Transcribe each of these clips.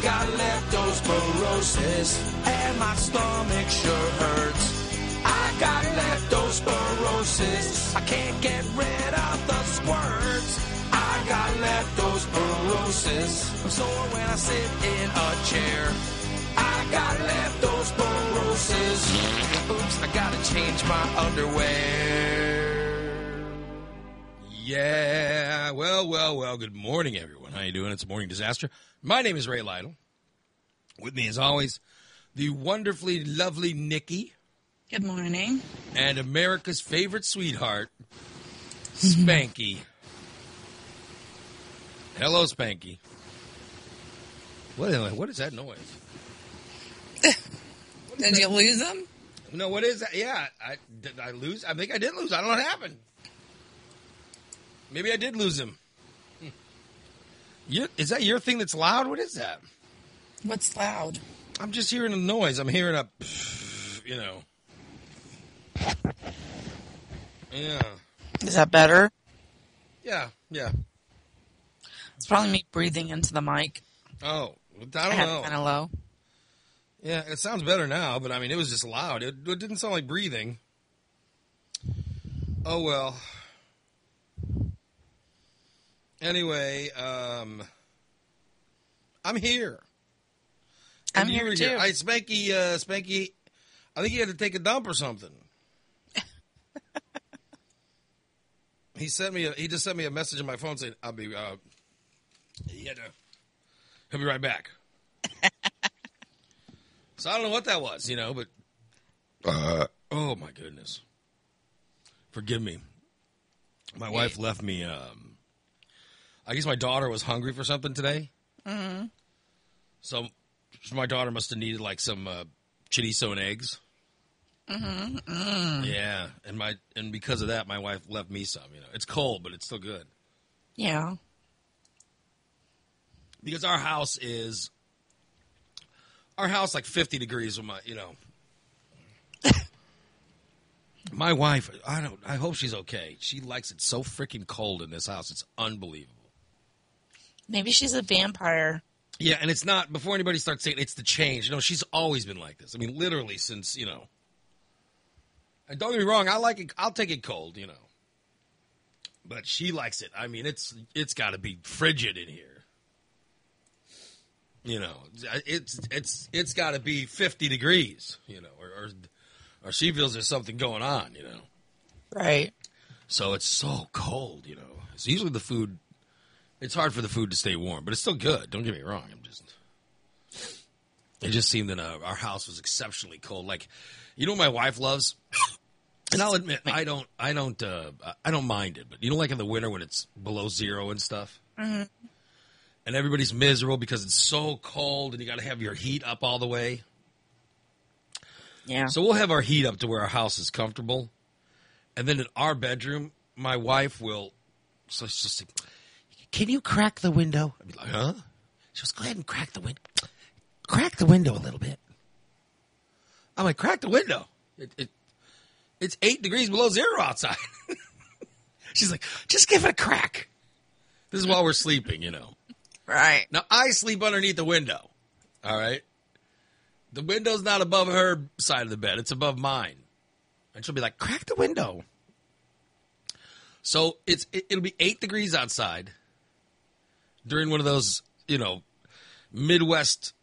got leptospirosis, and my stomach sure hurts. I got leptospirosis, I can't get rid of the squirts. I got leptospirosis, I'm sore when I sit in a chair. I got leptospirosis, oops, I gotta change my underwear. Yeah, well, good morning, everyone. How you doing? It's a Morning Disaster. My name is Ray Lytle. With me, as always, the wonderfully lovely Nikki. Good morning. And America's favorite sweetheart, Spanky. Hello, Spanky. What is that noise? Did you lose them? No, what is that? Yeah, did I lose? I think I did lose. I don't know what happened. Maybe I did lose him. Is that your thing that's loud? What is that? What's loud? I'm just hearing a noise. I'm hearing a, you know. Yeah. Is that better? Yeah. It's probably me breathing into the mic. Oh, I don't know. Kind of low. Yeah, it sounds better now, but I mean, it was just loud. It didn't sound like breathing. Oh, well. Anyway, I'm here. I'm here, too. Spanky, I think he had to take a dump or something. He just sent me a message on my phone saying, he'll be right back. So I don't know what that was, but, oh my goodness. Forgive me. My wife left me, I guess my daughter was hungry for something today. Mm-hmm. So my daughter must have needed like some chorizo and eggs. Mm-hmm. Mm. Yeah, and because of that, my wife left me some. It's cold, but it's still good. Yeah. Because our house like 50 degrees with my wife. I hope she's okay. She likes it so freaking cold in this house. It's unbelievable. Maybe she's a vampire. Yeah, and it's not, before anybody starts saying it's the change. She's always been like this. I mean, literally since, and don't get me wrong, I like it. I'll take it cold, But she likes it. I mean, it's got to be frigid in here. It's got to be 50 degrees, or she feels there's something going on, Right. So it's so cold, It's usually the food. It's hard for the food to stay warm, but it's still good. Don't get me wrong. It just seemed that our house was exceptionally cold. Like, what my wife loves, and I'll admit I don't mind it. But like in the winter when it's below zero and stuff, mm-hmm. and everybody's miserable because it's so cold, and you got to have your heat up all the way. Yeah. So we'll have our heat up to where our house is comfortable, and then in our bedroom, my wife will. So she's just like, can you crack the window? I'd be like, huh? She goes, go ahead and crack the window. Crack the window a little bit. I'm like, crack the window. It's 8 degrees below zero outside. She's like, just give it a crack. This is while we're sleeping, Right. Now, I sleep underneath the window, all right? The window's not above her side of the bed. It's above mine. And she'll be like, crack the window. So it'll be 8 degrees outside during one of those, Midwest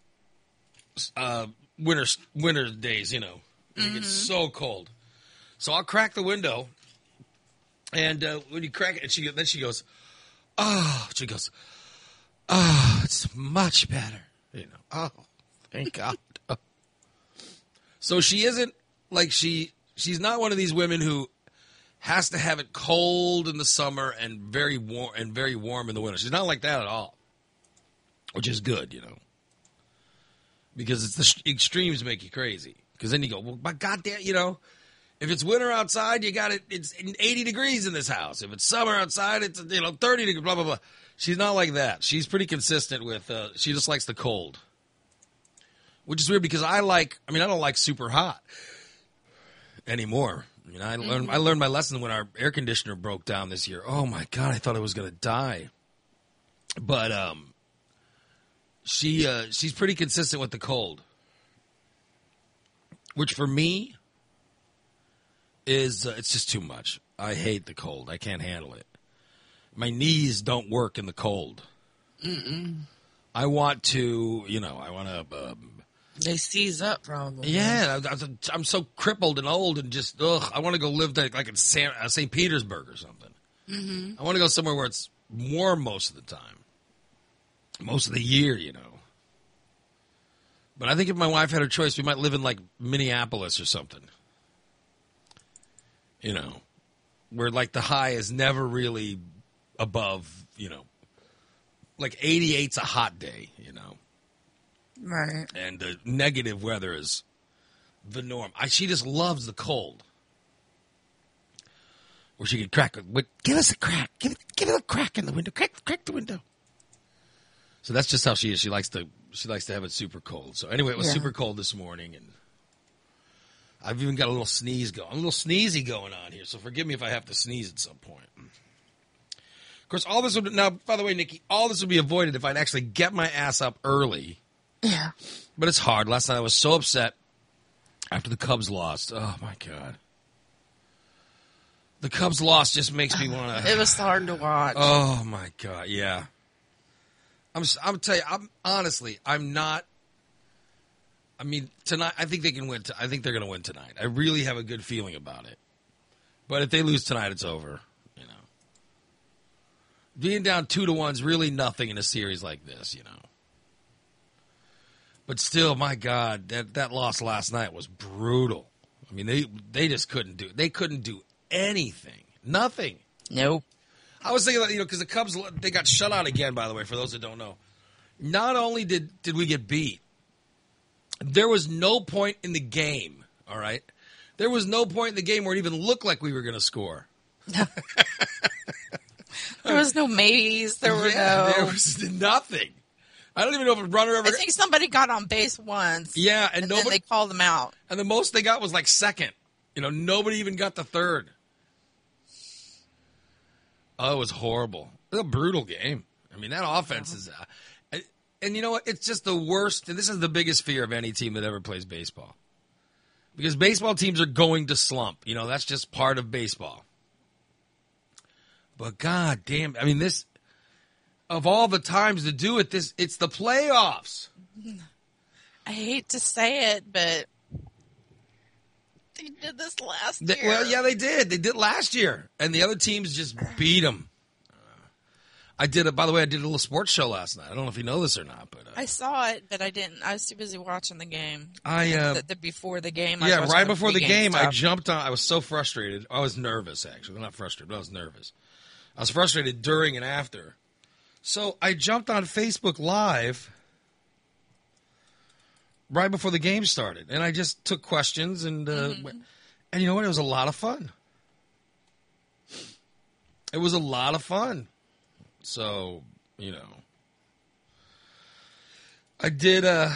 winter days, It gets so cold. So I'll crack the window, and when you crack it, and she goes, oh, it's much better, Oh, thank God. So she isn't like she's not one of these women who has to have it cold in the summer and very warm in the winter. She's not like that at all, which is good, because it's the extremes make you crazy. Because then you go, well, my goddamn, if it's winter outside, you got it. It's 80 degrees in this house. If it's summer outside, it's 30 degrees. Blah blah blah. She's not like that. She's pretty consistent with. She just likes the cold, which is weird because I don't like super hot anymore. I learned my lesson when our air conditioner broke down this year. Oh my God, I thought I was gonna die. But she's pretty consistent with the cold, which for me is it's just too much. I hate the cold. I can't handle it. My knees don't work in the cold. I want to, They seize up, probably. Yeah, I'm so crippled and old and just, I want to go live like in St. Petersburg or something. Mm-hmm. I want to go somewhere where it's warm most of the time. Most of the year, But I think if my wife had her choice, we might live in like Minneapolis or something. Where like the high is never really above, like 88's a hot day, Right. And the negative weather is the norm. She just loves the cold. Where she could crack it. Give us a crack. Give it a crack in the window. Crack the window. So that's just how she is. She likes to have it super cold. So anyway, it was super cold this morning, and I've even got a little sneezy going on here. So forgive me if I have to sneeze at some point. Of course, all this would now. By the way, Nikki, all this would be avoided if I'd actually get my ass up early. Yeah. But it's hard. Last night I was so upset after the Cubs lost. Oh my God. The Cubs loss just makes me want to. It was hard to watch. Oh my God, yeah. I'm telling you, I'm not. I mean, tonight I think they can win. I think they're going to win tonight. I really have a good feeling about it. But if they lose tonight, it's over. Being down 2-1 is really nothing in a series like this. But still, my God, that loss last night was brutal. I mean, they just couldn't do it. They couldn't do anything. Nothing. Nope. I was thinking, because the Cubs, they got shut out again, by the way, for those that don't know. Not only did we get beat, there was no point in the game, all right? There was no point in the game where it even looked like we were going to score. There was no maybes. There was nothing. I don't even know if a runner ever. I think somebody got on base once. Yeah, and then they called them out. And the most they got was like second. Nobody even got the third. Oh, it was horrible. It was a brutal game. I mean, that offense is. And you know what? It's just the worst. And this is the biggest fear of any team that ever plays baseball. Because baseball teams are going to slump. That's just part of baseball. But God damn, I mean, this, of all the times to do it, it's the playoffs. I hate to say it, but they did this last year. Well, yeah, they did. They did last year. And the other teams just beat them. By the way, I did a little sports show last night. I don't know if you know this or not, but I saw it, but I didn't. I was too busy watching the game. Before the game. Yeah, right before the game, I jumped on. I was so frustrated. I was nervous, actually. Not frustrated, but I was nervous. I was frustrated during and after. So I jumped on Facebook Live right before the game started, and I just took questions, and you know what? It was a lot of fun. It was a lot of fun. So, I did, that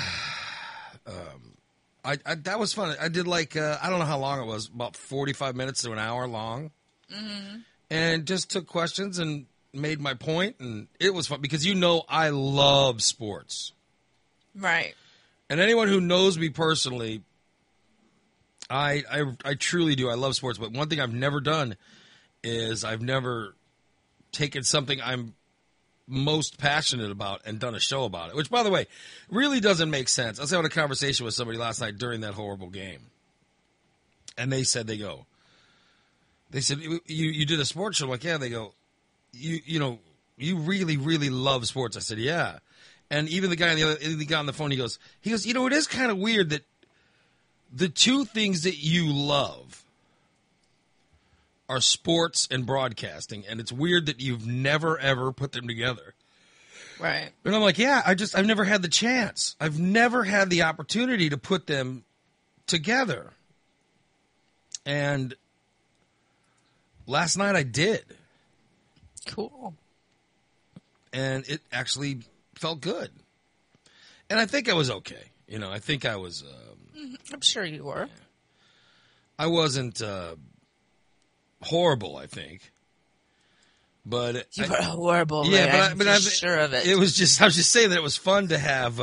was fun. I did I don't know how long it was, about 45 minutes to an hour long. Mm-hmm. And just took questions and made my point, and it was fun because I love sports. Right. And anyone who knows me personally, I truly do. I love sports, but one thing I've never done is I've never taken something I'm most passionate about and done a show about it, which, by the way, really doesn't make sense. I was having a conversation with somebody last night during that horrible game, and they said, They said, you did a sports show? I'm like, yeah. They go, you really, really love sports. I said, yeah. And even the guy on the phone, he goes, it is kind of weird that the two things that you love are sports and broadcasting, and it's weird that you've never, ever put them together. Right. And I'm like, yeah, I've never had the chance. I've never had the opportunity to put them together. And last night I did. Cool. And it actually felt good. And I think I was okay. I think I was... I'm sure you were. I wasn't horrible, I think. But You were horrible. yeah, Ray. but I'm sure of it. It was just, I was just saying that it was fun to have,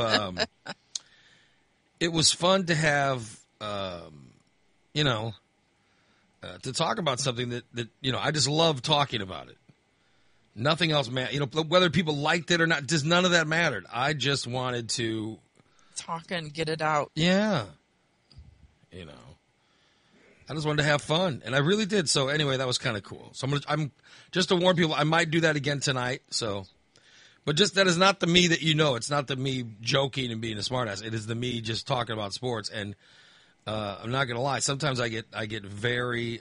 it was fun to have, you know, to talk about something that, you know, I just love talking about it. Nothing else mattered. You know, whether people liked it or not, just none of that mattered. I just wanted to talk and get it out. Yeah. You know, I just wanted to have fun, and I really did. So anyway, that was kind of cool. So I'm just to warn people, I might do that again tonight. So, but just that is not the me that you know. It's not the me joking and being a smartass. It is the me just talking about sports. And I'm not gonna lie. Sometimes I get very.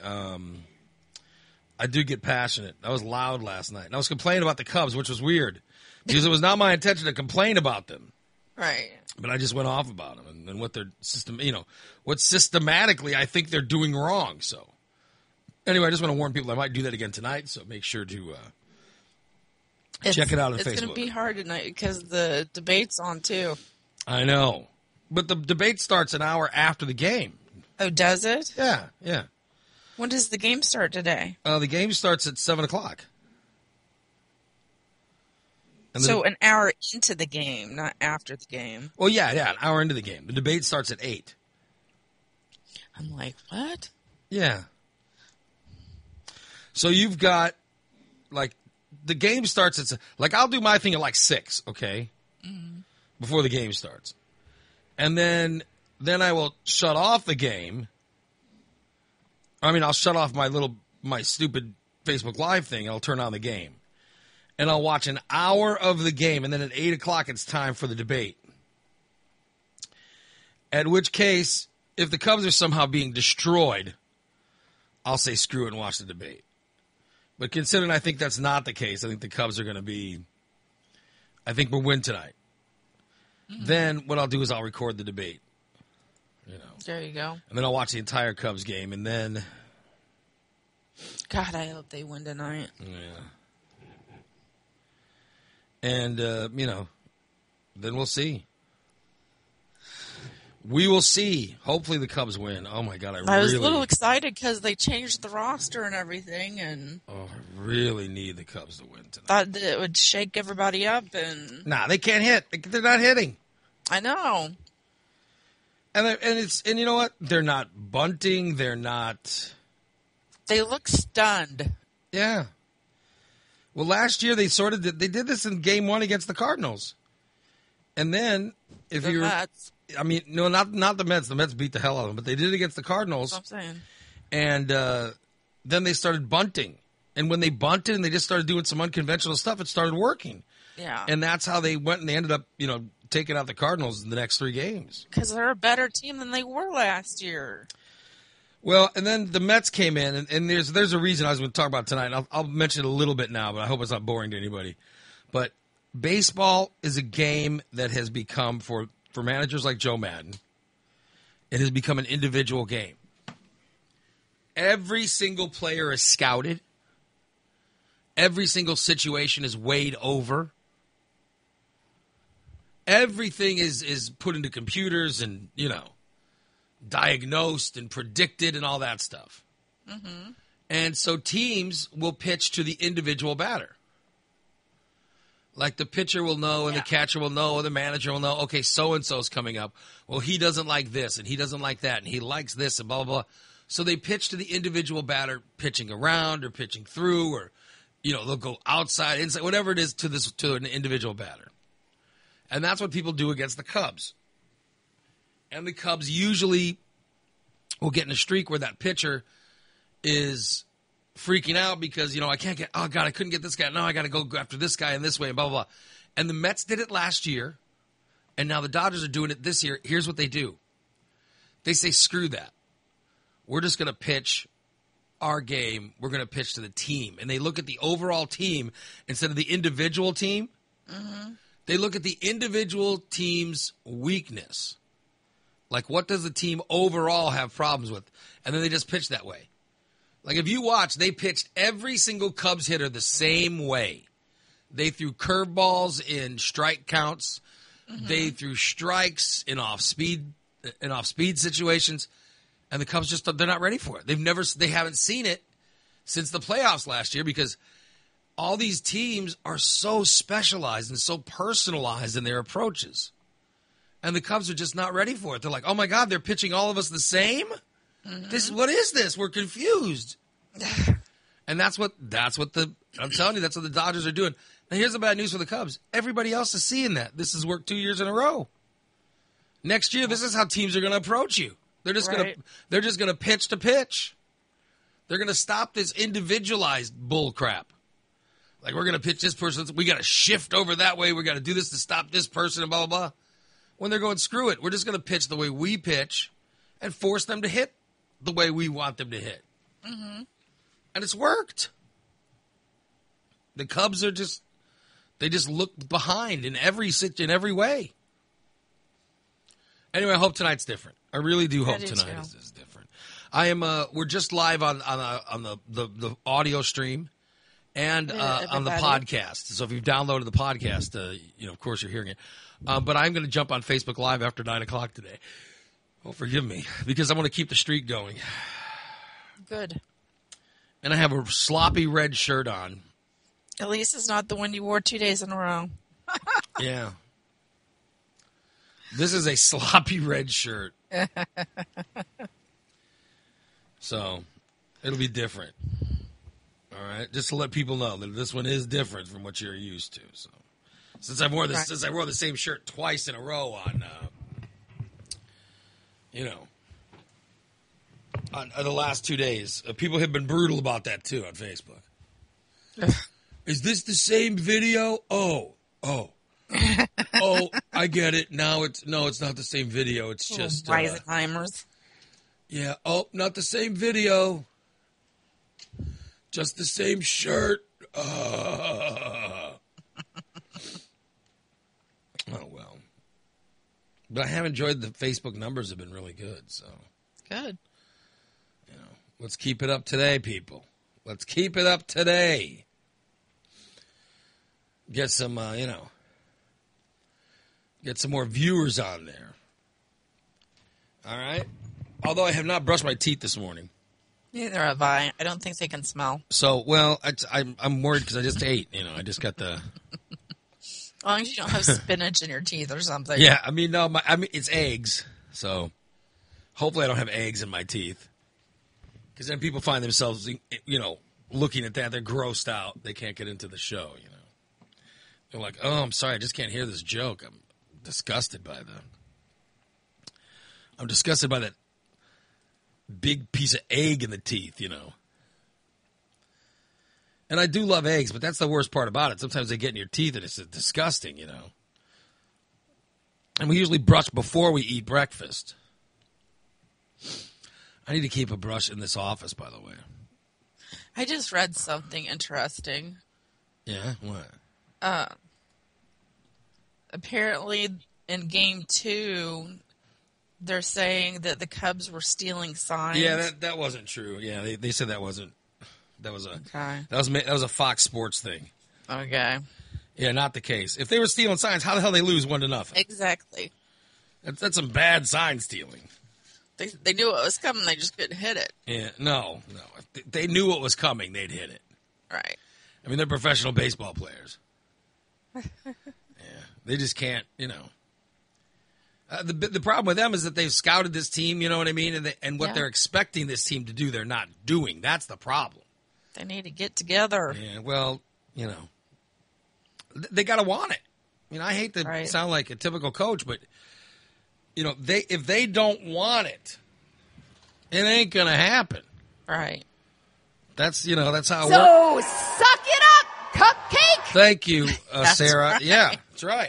I do get passionate. I was loud last night, and I was complaining about the Cubs, which was weird because it was not my intention to complain about them. Right. But I just went off about them and what their system, you know, what systematically I think they're doing wrong. So anyway, I just want to warn people I might do that again tonight. So make sure to check it out on Facebook. It's going to be hard tonight because the debate's on too. I know, but the debate starts an hour after the game. Oh, does it? Yeah, yeah. When does the game start today? The game starts at 7:00. So an hour into the game, not after the game. Well, yeah, an hour into the game. The debate starts at 8. I'm like, what? Yeah. So you've got, like, the game starts at, like, I'll do my thing at like 6, okay? Mm-hmm. Before the game starts. And then I will shut off the game. I mean, I'll shut off my stupid Facebook Live thing, and I'll turn on the game. And I'll watch an hour of the game, and then at 8 o'clock it's time for the debate. At which case, if the Cubs are somehow being destroyed, I'll say screw it and watch the debate. But considering I think that's not the case, I think the Cubs are going to be, I think we'll win tonight. Mm-hmm. Then what I'll do is I'll record the debate. You know. There you go. And then I'll watch the entire Cubs game, and then. God, I hope they win tonight. Yeah. And, you know, then we'll see. We will see. Hopefully the Cubs win. Oh, my God. I was a little excited because they changed the roster and everything. And I really need the Cubs to win tonight. Thought that it would shake everybody up. And Nah, they can't hit. They're not hitting. I know. And you know what? They're not bunting. They're not. They look stunned. Yeah. Well, last year they did this in Game 1 against the Cardinals, and then if you, I mean, no, not the Mets. The Mets beat the hell out of them, but they did it against the Cardinals. That's what I'm saying. And then they started bunting, and when they bunted and they just started doing some unconventional stuff, it started working. Yeah. And that's how they went, and they ended up, you know, taking out the Cardinals in the next 3 games. Because they're a better team than they were last year. Well, and then the Mets came in, and there's a reason I was going to talk about tonight. And I'll mention it a little bit now, but I hope it's not boring to anybody. But baseball is a game that has become, for managers like Joe Madden, it has become an individual game. Every single player is scouted. Every single situation is weighed over. Everything is put into computers and, you know, diagnosed and predicted and all that stuff. Mm-hmm. And so teams will pitch to the individual batter. Like the pitcher will know and the catcher will know and the manager will know, okay, so-and-so's coming up. Well, he doesn't like this and he doesn't like that and he likes this and blah, blah, blah. So they pitch to the individual batter pitching around or pitching through or, you know, they'll go outside, inside, whatever it is to an individual batter. And that's what people do against the Cubs. And the Cubs usually will get in a streak where that pitcher is freaking out because, you know, I couldn't get this guy. No, I got to go after this guy in this way and blah, blah, blah. And the Mets did it last year, and now the Dodgers are doing it this year. Here's what they do. They say, screw that. We're just going to pitch our game. We're going to pitch to the team. And they look at the overall team instead of the individual team. Mm-hmm. They look at the individual team's weakness. Like, what does the team overall have problems with? And then they just pitch that way. Like, if you watch, they pitched every single Cubs hitter the same way. They threw curveballs in strike counts. Mm-hmm. They threw strikes in off-speed situations. And the Cubs they're not ready for it. They haven't seen it since the playoffs last year because all these teams are so specialized and so personalized in their approaches. And the Cubs are just not ready for it. They're like, oh, my God, they're pitching all of us the same? What is this? We're confused. And I'm telling you, that's what the Dodgers are doing. Now, here's the bad news for the Cubs. Everybody else is seeing that. This has worked 2 years in a row. Next year, this is how teams are going to approach you. They're just going to pitch to pitch. They're going to stop this individualized bull crap. Like, we're going to pitch this person. We got to shift over that way. We got to do this to stop this person and blah, blah, blah. When they're going, screw it. We're just going to pitch the way we pitch and force them to hit the way we want them to hit. Mm-hmm. And it's worked. The Cubs are they just look behind in every way. Anyway, I hope tonight's different. I really do hope tonight is different. We're just live on the audio stream and on the podcast. So if you've downloaded the podcast, of course you're hearing it. But I'm going to jump on Facebook Live after 9 o'clock today. Oh, forgive me, because I want to keep the streak going. Good. And I have a sloppy red shirt on. At least it's not the one you wore 2 days in a row. Yeah. This is a sloppy red shirt. So, it'll be different. All right? Just to let people know that this one is different from what you're used to. So, since I wore the same shirt twice in a row on the last 2 days, people have been brutal about that too on Facebook. Is this the same video? Oh, I get it. Now it's not the same video. It's just Weisenheimers. Yeah. Oh, not the same video. Just the same shirt. Oh well. But I have enjoyed the Facebook numbers have been really good. So good. Let's keep it up today, people. Let's keep it up today. Get some, get some more viewers on there. All right? Although I have not brushed my teeth this morning. Neither have I. I don't think they can smell. So, well, I'm worried because I just ate. I just got the... As long as you don't have spinach in your teeth or something. Yeah, it's eggs. So, hopefully I don't have eggs in my teeth. Because then people find themselves, looking at that. They're grossed out. They can't get into the show, They're like, oh, I'm sorry. I just can't hear this joke. I'm disgusted by that big piece of egg in the teeth, And I do love eggs, but that's the worst part about it. Sometimes they get in your teeth and it's disgusting, And we usually brush before we eat breakfast. I need to keep a brush in this office, by the way. I just read something interesting. Yeah? What? Apparently, in Game 2, they're saying that the Cubs were stealing signs. Yeah, that wasn't true. Yeah, they said that wasn't. That was okay. That was a Fox Sports thing. Okay. Yeah, not the case. If they were stealing signs, how the hell they lose 1-0? Exactly. That's some bad sign stealing. They knew what was coming. They just couldn't hit it. Yeah, no. If they knew what was coming, they'd hit it. Right. I mean, they're professional baseball players. Yeah, they just can't. The problem with them is that they've scouted this team. You know what I mean? And what they're expecting this team to do, they're not doing. That's the problem. They need to get together. Yeah. Well, they got to want it. I hate to sound like a typical coach, but. If they don't want it ain't gonna happen. Right. That's how it works. So suck it up, cupcake. Thank you, Sarah. Right. Yeah, that's right.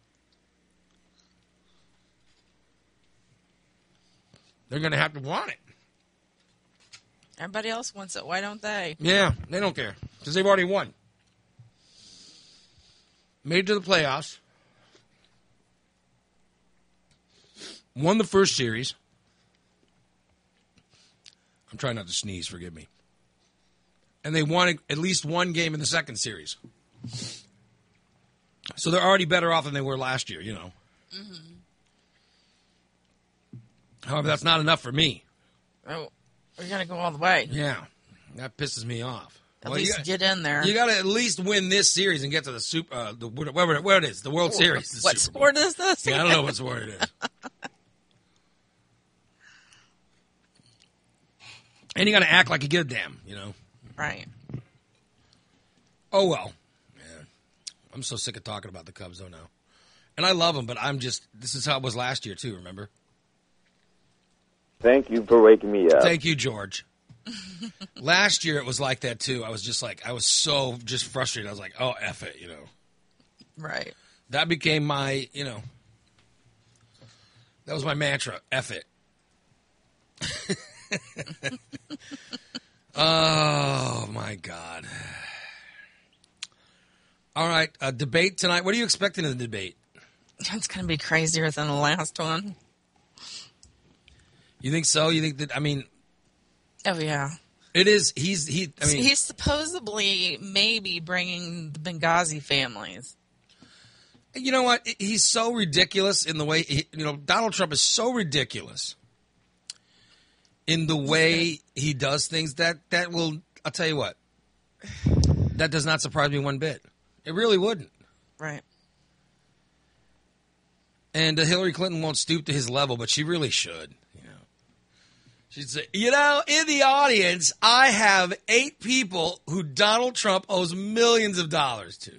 They're gonna have to want it. Everybody else wants it. Why don't they? Yeah, they don't care because they've already won. Made it to the playoffs. Won the first series. I'm trying not to sneeze, forgive me. And they won at least one game in the second series. So they're already better off than they were last year, Mm-hmm. However, that's not enough for me. Oh, we're going to go all the way. Yeah, that pisses me off. At least get in there. You got to at least win this series and get to the Super, whatever it is, the World Series. The what Super sport Bowl. is this? Yeah, I don't know what sport it is. And you got to act like you give a damn, you know. Right. Oh, well. Man, I'm so sick of talking about the Cubs, though, now. And I love them, but this is how it was last year, too, remember? Thank you for waking me up. Thank you, George. Last year, it was like that, too. I was so just frustrated. I was like, oh, F it, you know. Right. That became my, that was my mantra, F it. Oh, my God. All right, debate tonight. What are you expecting in the debate? It's going to be crazier than the last one. You think so? You think that, Oh, yeah. it is, he's supposedly maybe bringing the Benghazi families. You know what? He's so ridiculous in the way, Donald Trump is so ridiculous in the way he does things that will, I'll tell you what, that does not surprise me one bit. It really wouldn't. Right. And Hillary Clinton won't stoop to his level, but she really should. She'd say, in the audience, I have 8 people who Donald Trump owes millions of dollars to,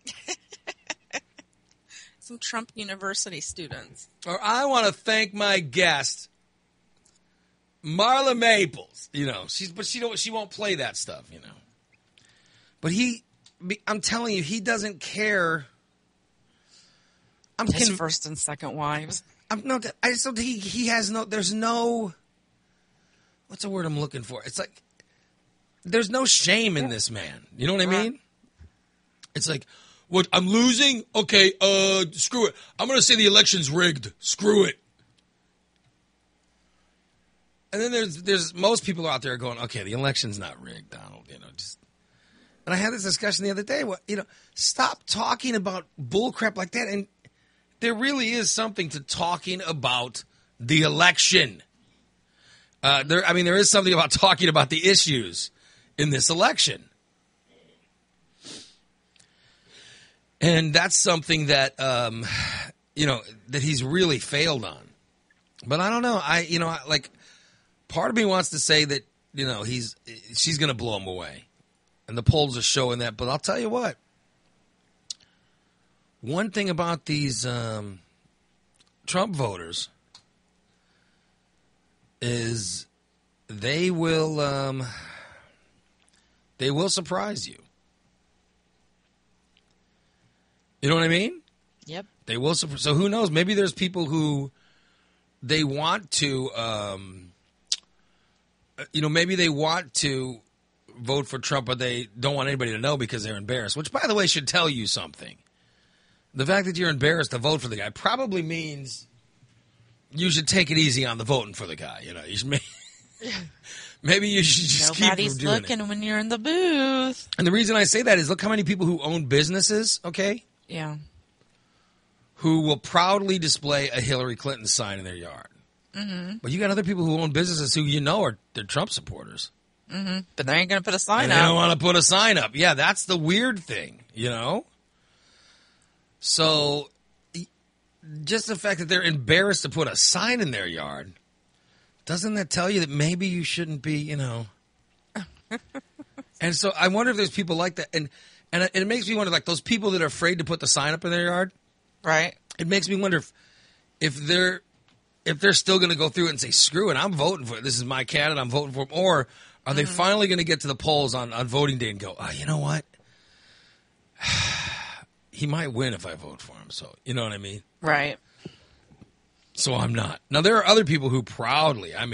Some Trump University students. Or I want to thank my guest, Marla Maples. She won't play that stuff, But I'm telling you, he doesn't care. His first and second wives. He has there's no, what's the word I'm looking for? It's like, there's no shame in this man. You know what I mean? It's like, what, I'm losing? Okay, screw it. I'm going to say the election's rigged. Screw it. And then there's most people out there going, okay, the election's not rigged, Donald. And I had this discussion the other day. Stop talking about bullcrap like that. And there really is something to talking about the election. There is something about talking about the issues in this election. And that's something that, that he's really failed on. But I don't know. Part of me wants to say that, she's going to blow him away. And the polls are showing that. But I'll tell you what. One thing about these Trump voters is they will surprise you. You know what I mean? Yep. They will. So who knows? Maybe there's people who they want to, maybe they want to vote for Trump, but they don't want anybody to know because they're embarrassed. Which, by the way, should tell you something. The fact that you're embarrassed to vote for the guy probably means you should take it easy on the voting for the guy. You should maybe you should just keep from doing it. Nobody's looking when you're in the booth. And the reason I say that is look how many people who own businesses, okay? Yeah. Who will proudly display a Hillary Clinton sign in their yard. Mm-hmm. But you got other people who own businesses who they're Trump supporters. Mm-hmm. But they ain't going to put a sign up. They don't want to put a sign up. Yeah, that's the weird thing, So just the fact that they're embarrassed to put a sign in their yard, doesn't that tell you that maybe you shouldn't be, And so I wonder if there's people like that. And it makes me wonder, like those people that are afraid to put the sign up in their yard. Right. It makes me wonder if they're still going to go through it and say, screw it, I'm voting for it. This is my candidate, I'm voting for him. Or are they finally going to get to the polls on voting day and go, oh, you know what? He might win if I vote for him. So, you know what I mean? Right. So I'm not. Now, there are other people who proudly, I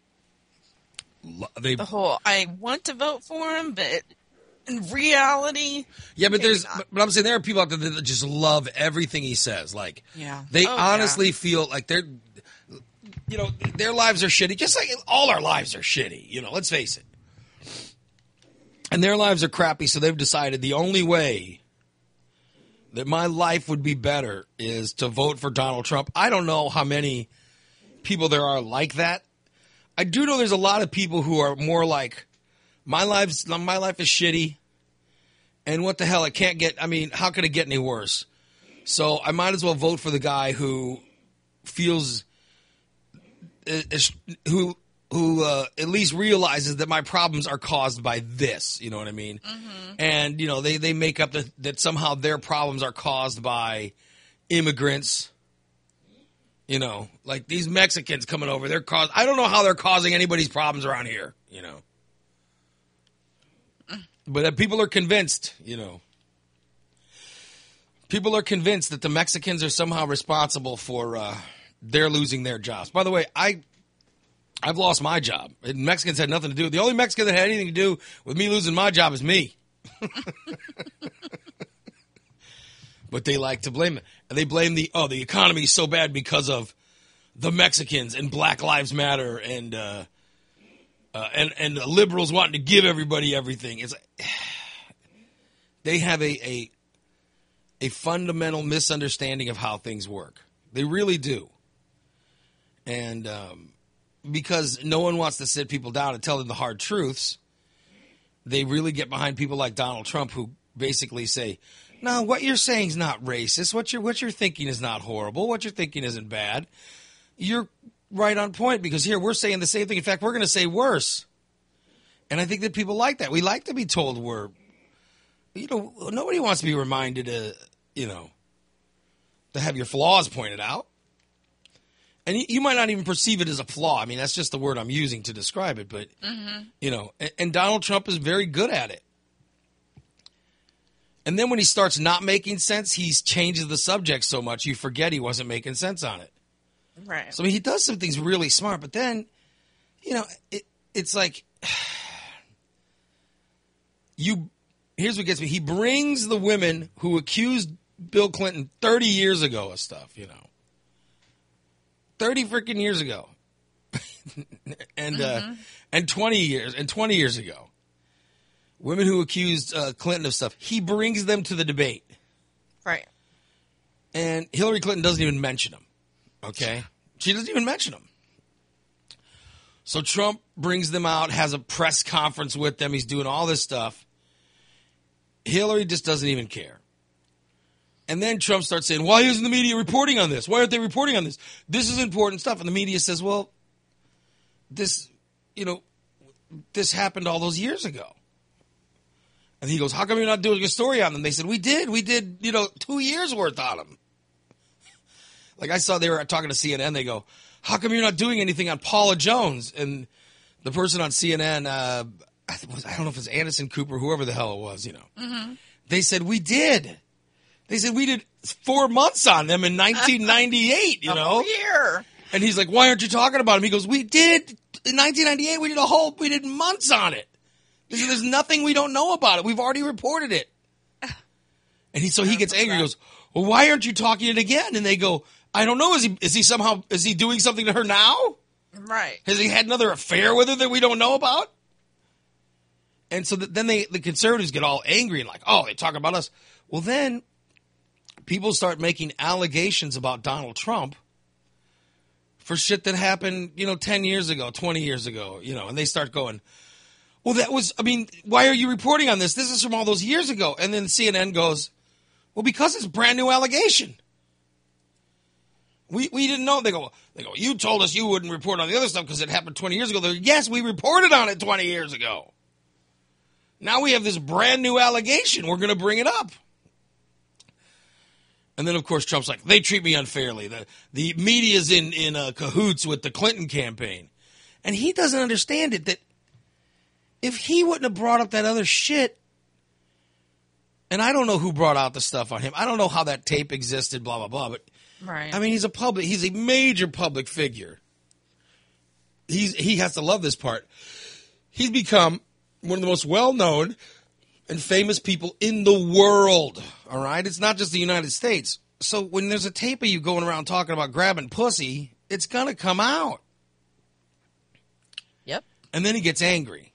want to vote for him, but in reality. Yeah, but but I'm saying there are people out there that just love everything he says. Like, they honestly feel like their lives are shitty, just like all our lives are shitty. Let's face it. And their lives are crappy, so they've decided the only way that my life would be better is to vote for Donald Trump. I don't know how many people there are like that. I do know there's a lot of people who are more like My life is shitty. And what the hell? How could it get any worse? So I might as well vote for the guy who feels, who at least realizes that my problems are caused by this. You know what I mean? Mm-hmm. And, they make up that somehow their problems are caused by immigrants. Like these Mexicans coming over, I don't know how they're causing anybody's problems around here, But that people are convinced, People are convinced that the Mexicans are somehow responsible for their losing their jobs. By the way, I've lost my job. And Mexicans had nothing to do. The only Mexican that had anything to do with me losing my job is me. But they like to blame it. And they blame the economy is so bad because of the Mexicans and Black Lives Matter and the liberals wanting to give everybody everything. It's like, they have a fundamental misunderstanding of how things work. They really do. And because no one wants to sit people down and tell them the hard truths, they really get behind people like Donald Trump who basically say, no, what you're saying is not racist. What you're thinking is not horrible. What you're thinking isn't bad. You're right on point because here we're saying the same thing. In fact, we're going to say worse. And I think that people like that. We like to be told nobody wants to be reminded to have your flaws pointed out. And you might not even perceive it as a flaw. I mean, that's just the word I'm using to describe it. But, and Donald Trump is very good at it. And then when he starts not making sense, he changes the subject so much you forget he wasn't making sense on it. Right. So he does some things really smart. But then, it's like, here's what gets me. He brings the women who accused Bill Clinton 30 years ago of stuff, 30 freaking years ago. and 20 years ago. Women who accused Clinton of stuff. He brings them to the debate. Right. And Hillary Clinton doesn't even mention them. Okay? She doesn't even mention them. So Trump brings them out, has a press conference with them. He's doing all this stuff. Hillary just doesn't even care. And then Trump starts saying, why isn't the media reporting on this? Why aren't they reporting on this? This is important stuff. And the media says, well, this happened all those years ago. And he goes, how come you're not doing a story on them? They said, we did, 2 years worth on them. Like I saw they were talking to CNN. They go, how come you're not doing anything on Paula Jones? And the person on CNN, I don't know if it's Anderson Cooper, whoever the hell it was, Mm-hmm. They said, we did. They said, we did 4 months on them in 1998, A whole year. And he's like, why aren't you talking about him? He goes, we did. In 1998, we did months on it. He said, there's nothing we don't know about it. We've already reported it. And he gets angry. He goes, well, why aren't you talking it again? And they go, I don't know. Is he doing something to her now? Right. Has he had another affair with her that we don't know about? And so then the conservatives get all angry and like, oh, they talk about us. Well, then people start making allegations about Donald Trump for shit that happened, 10 years ago, 20 years ago, and they start going, well, why are you reporting on this? This is from all those years ago. And then CNN goes, well, because it's a brand new allegation. We didn't know. They go, you told us you wouldn't report on the other stuff because it happened 20 years ago. They're, yes, we reported on it 20 years ago. Now we have this brand new allegation. We're going to bring it up. And then, of course, Trump's like, they treat me unfairly. The media's in cahoots with the Clinton campaign. And he doesn't understand it, that if he wouldn't have brought up that other shit, and I don't know who brought out the stuff on him. I don't know how that tape existed, blah, blah, blah. But, right. I mean, he's a major public figure. He has to love this part. He's become one of the most well-known and famous people in the world, all right? It's not just the United States. So when there's a tape of you going around talking about grabbing pussy, it's going to come out. Yep. And then he gets angry,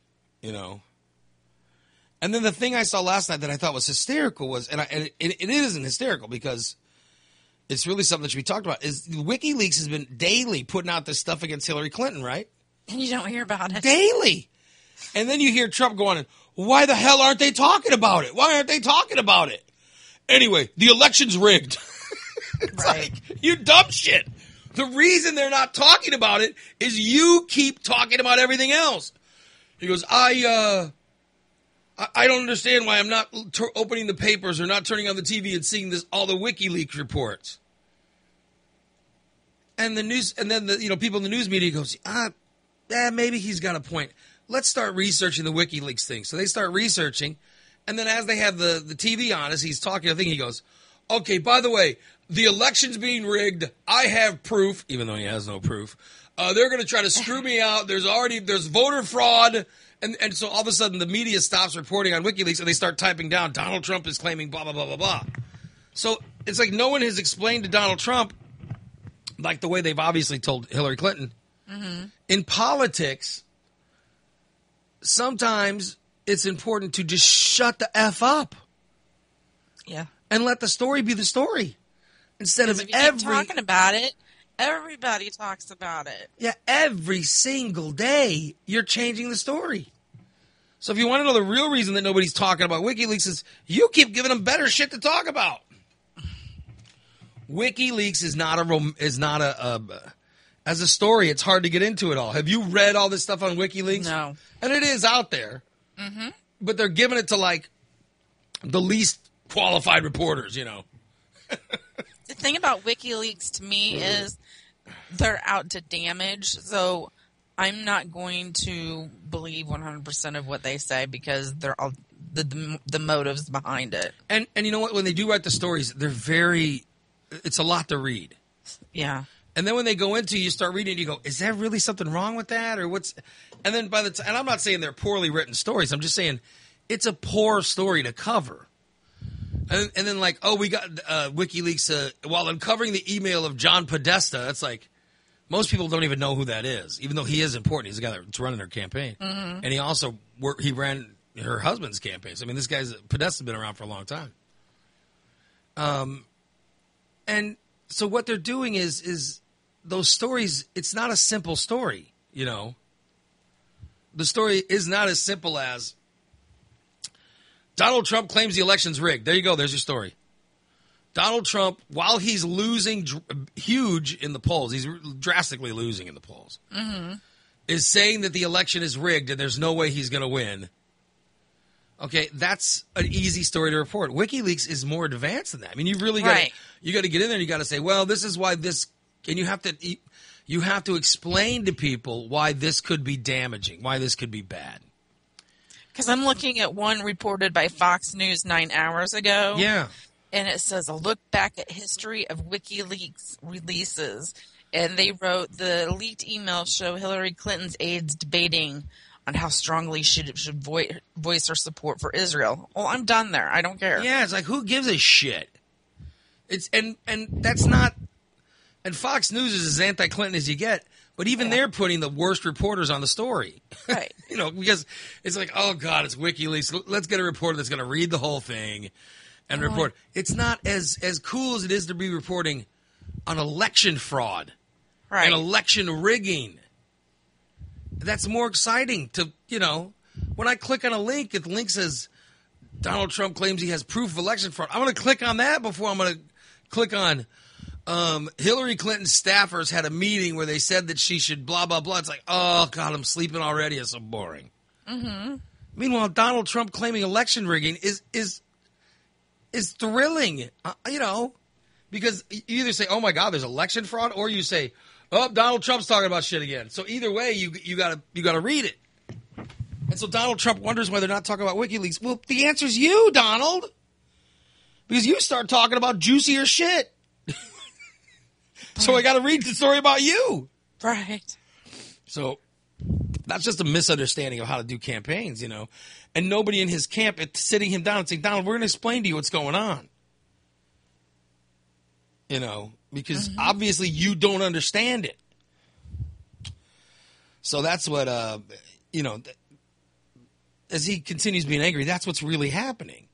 And then the thing I saw last night that I thought was hysterical was, and it isn't hysterical because it's really something that should be talked about, is WikiLeaks has been daily putting out this stuff against Hillary Clinton, right? And you don't hear about it. Daily. And then you hear Trump going, why the hell aren't they talking about it? Why aren't they talking about it? Anyway, the election's rigged. It's Right. like, you dumb shit. The reason they're not talking about it is you keep talking about everything else. He goes, I don't understand why I'm not opening the papers or not turning on the TV and seeing all the WikiLeaks reports. And the news, and then the people in the news media goes, maybe he's got a point. Let's start researching the WikiLeaks thing. So they start researching, and then as they have the TV on, as he's talking, I think he goes, okay, by the way, the election's being rigged. I have proof, even though he has no proof. They're going to try to screw me out. There's voter fraud. And so all of a sudden the media stops reporting on WikiLeaks and they start typing down Donald Trump is claiming blah, blah, blah, blah, blah. So it's like no one has explained to Donald Trump, like the way they've obviously told Hillary Clinton. Mm-hmm. In politics, sometimes it's important to just shut the F up. Yeah. And let the story be the story. Instead of If you keep talking about it, everybody talks about it. Yeah, every single day you're changing the story. So if you want to know the real reason that nobody's talking about WikiLeaks is you keep giving them better shit to talk about. WikiLeaks is not as a story. It's hard to get into it all. Have you read all this stuff on WikiLeaks? No. And it is out there, but they're giving it to like the least qualified reporters. The thing about WikiLeaks to me is they're out to damage, so I'm not going to believe 100% of what they say because they're all the motives behind it. And you know what? When they do write the stories, it's a lot to read. Yeah. And then when they go into, you start reading, you go, is there really something wrong with that? Or what's, and then by the time, and I'm not saying they're poorly written stories. I'm just saying it's a poor story to cover. And then like, we got WikiLeaks, while uncovering the email of John Podesta, that's like, most people don't even know who that is, even though he is important. He's the guy that's running her campaign. Mm-hmm. And he also he ran her husband's campaign. So, I mean, this guy's, Podesta's been around for a long time. And so what they're doing is those stories, it's not a simple story, The story is not as simple as Donald Trump claims the election's rigged. There you go. There's your story. Donald Trump, while he's losing huge in the polls, he's drastically losing in the polls, is saying that the election is rigged and there's no way he's going to win. Okay, that's an easy story to report. WikiLeaks is more advanced than that. I mean, you really got to get in there and you got to say, well, this is why this, and you have to explain to people why this could be damaging, why this could be bad. Because I'm looking at one reported by Fox News 9 hours ago. Yeah. And it says, a look back at history of WikiLeaks releases. And they wrote, the leaked emails show Hillary Clinton's aides debating on how strongly she should voice her support for Israel. Well, I'm done there. I don't care. Yeah, it's like, who gives a shit? It's and that's not, and Fox News is as anti-Clinton as you get. But even they're putting the worst reporters on the story. Right. Because it's like, oh, God, it's WikiLeaks. Let's get a reporter that's going to read the whole thing and report. It's not as cool as it is to be reporting on election fraud and election rigging. That's more exciting to, when I click on a link, if the link says Donald Trump claims he has proof of election fraud, I'm going to click on that before I'm going to click on Hillary Clinton's staffers had a meeting where they said that she should blah, blah, blah. It's like, oh, God, I'm sleeping already. It's so boring. Mm-hmm. Meanwhile, Donald Trump claiming election rigging is thrilling, because you either say, oh, my God, there's election fraud, or you say, oh, Donald Trump's talking about shit again. So either way, you gotta read it. And so Donald Trump wonders why they're not talking about WikiLeaks. Well, the answer's you, Donald. Because you start talking about juicier shit. So I got to read the story about you. Right. So that's just a misunderstanding of how to do campaigns, And nobody in his camp is sitting him down and saying, Donald, we're going to explain to you what's going on. Because obviously you don't understand it. So that's what, as he continues being angry, that's what's really happening.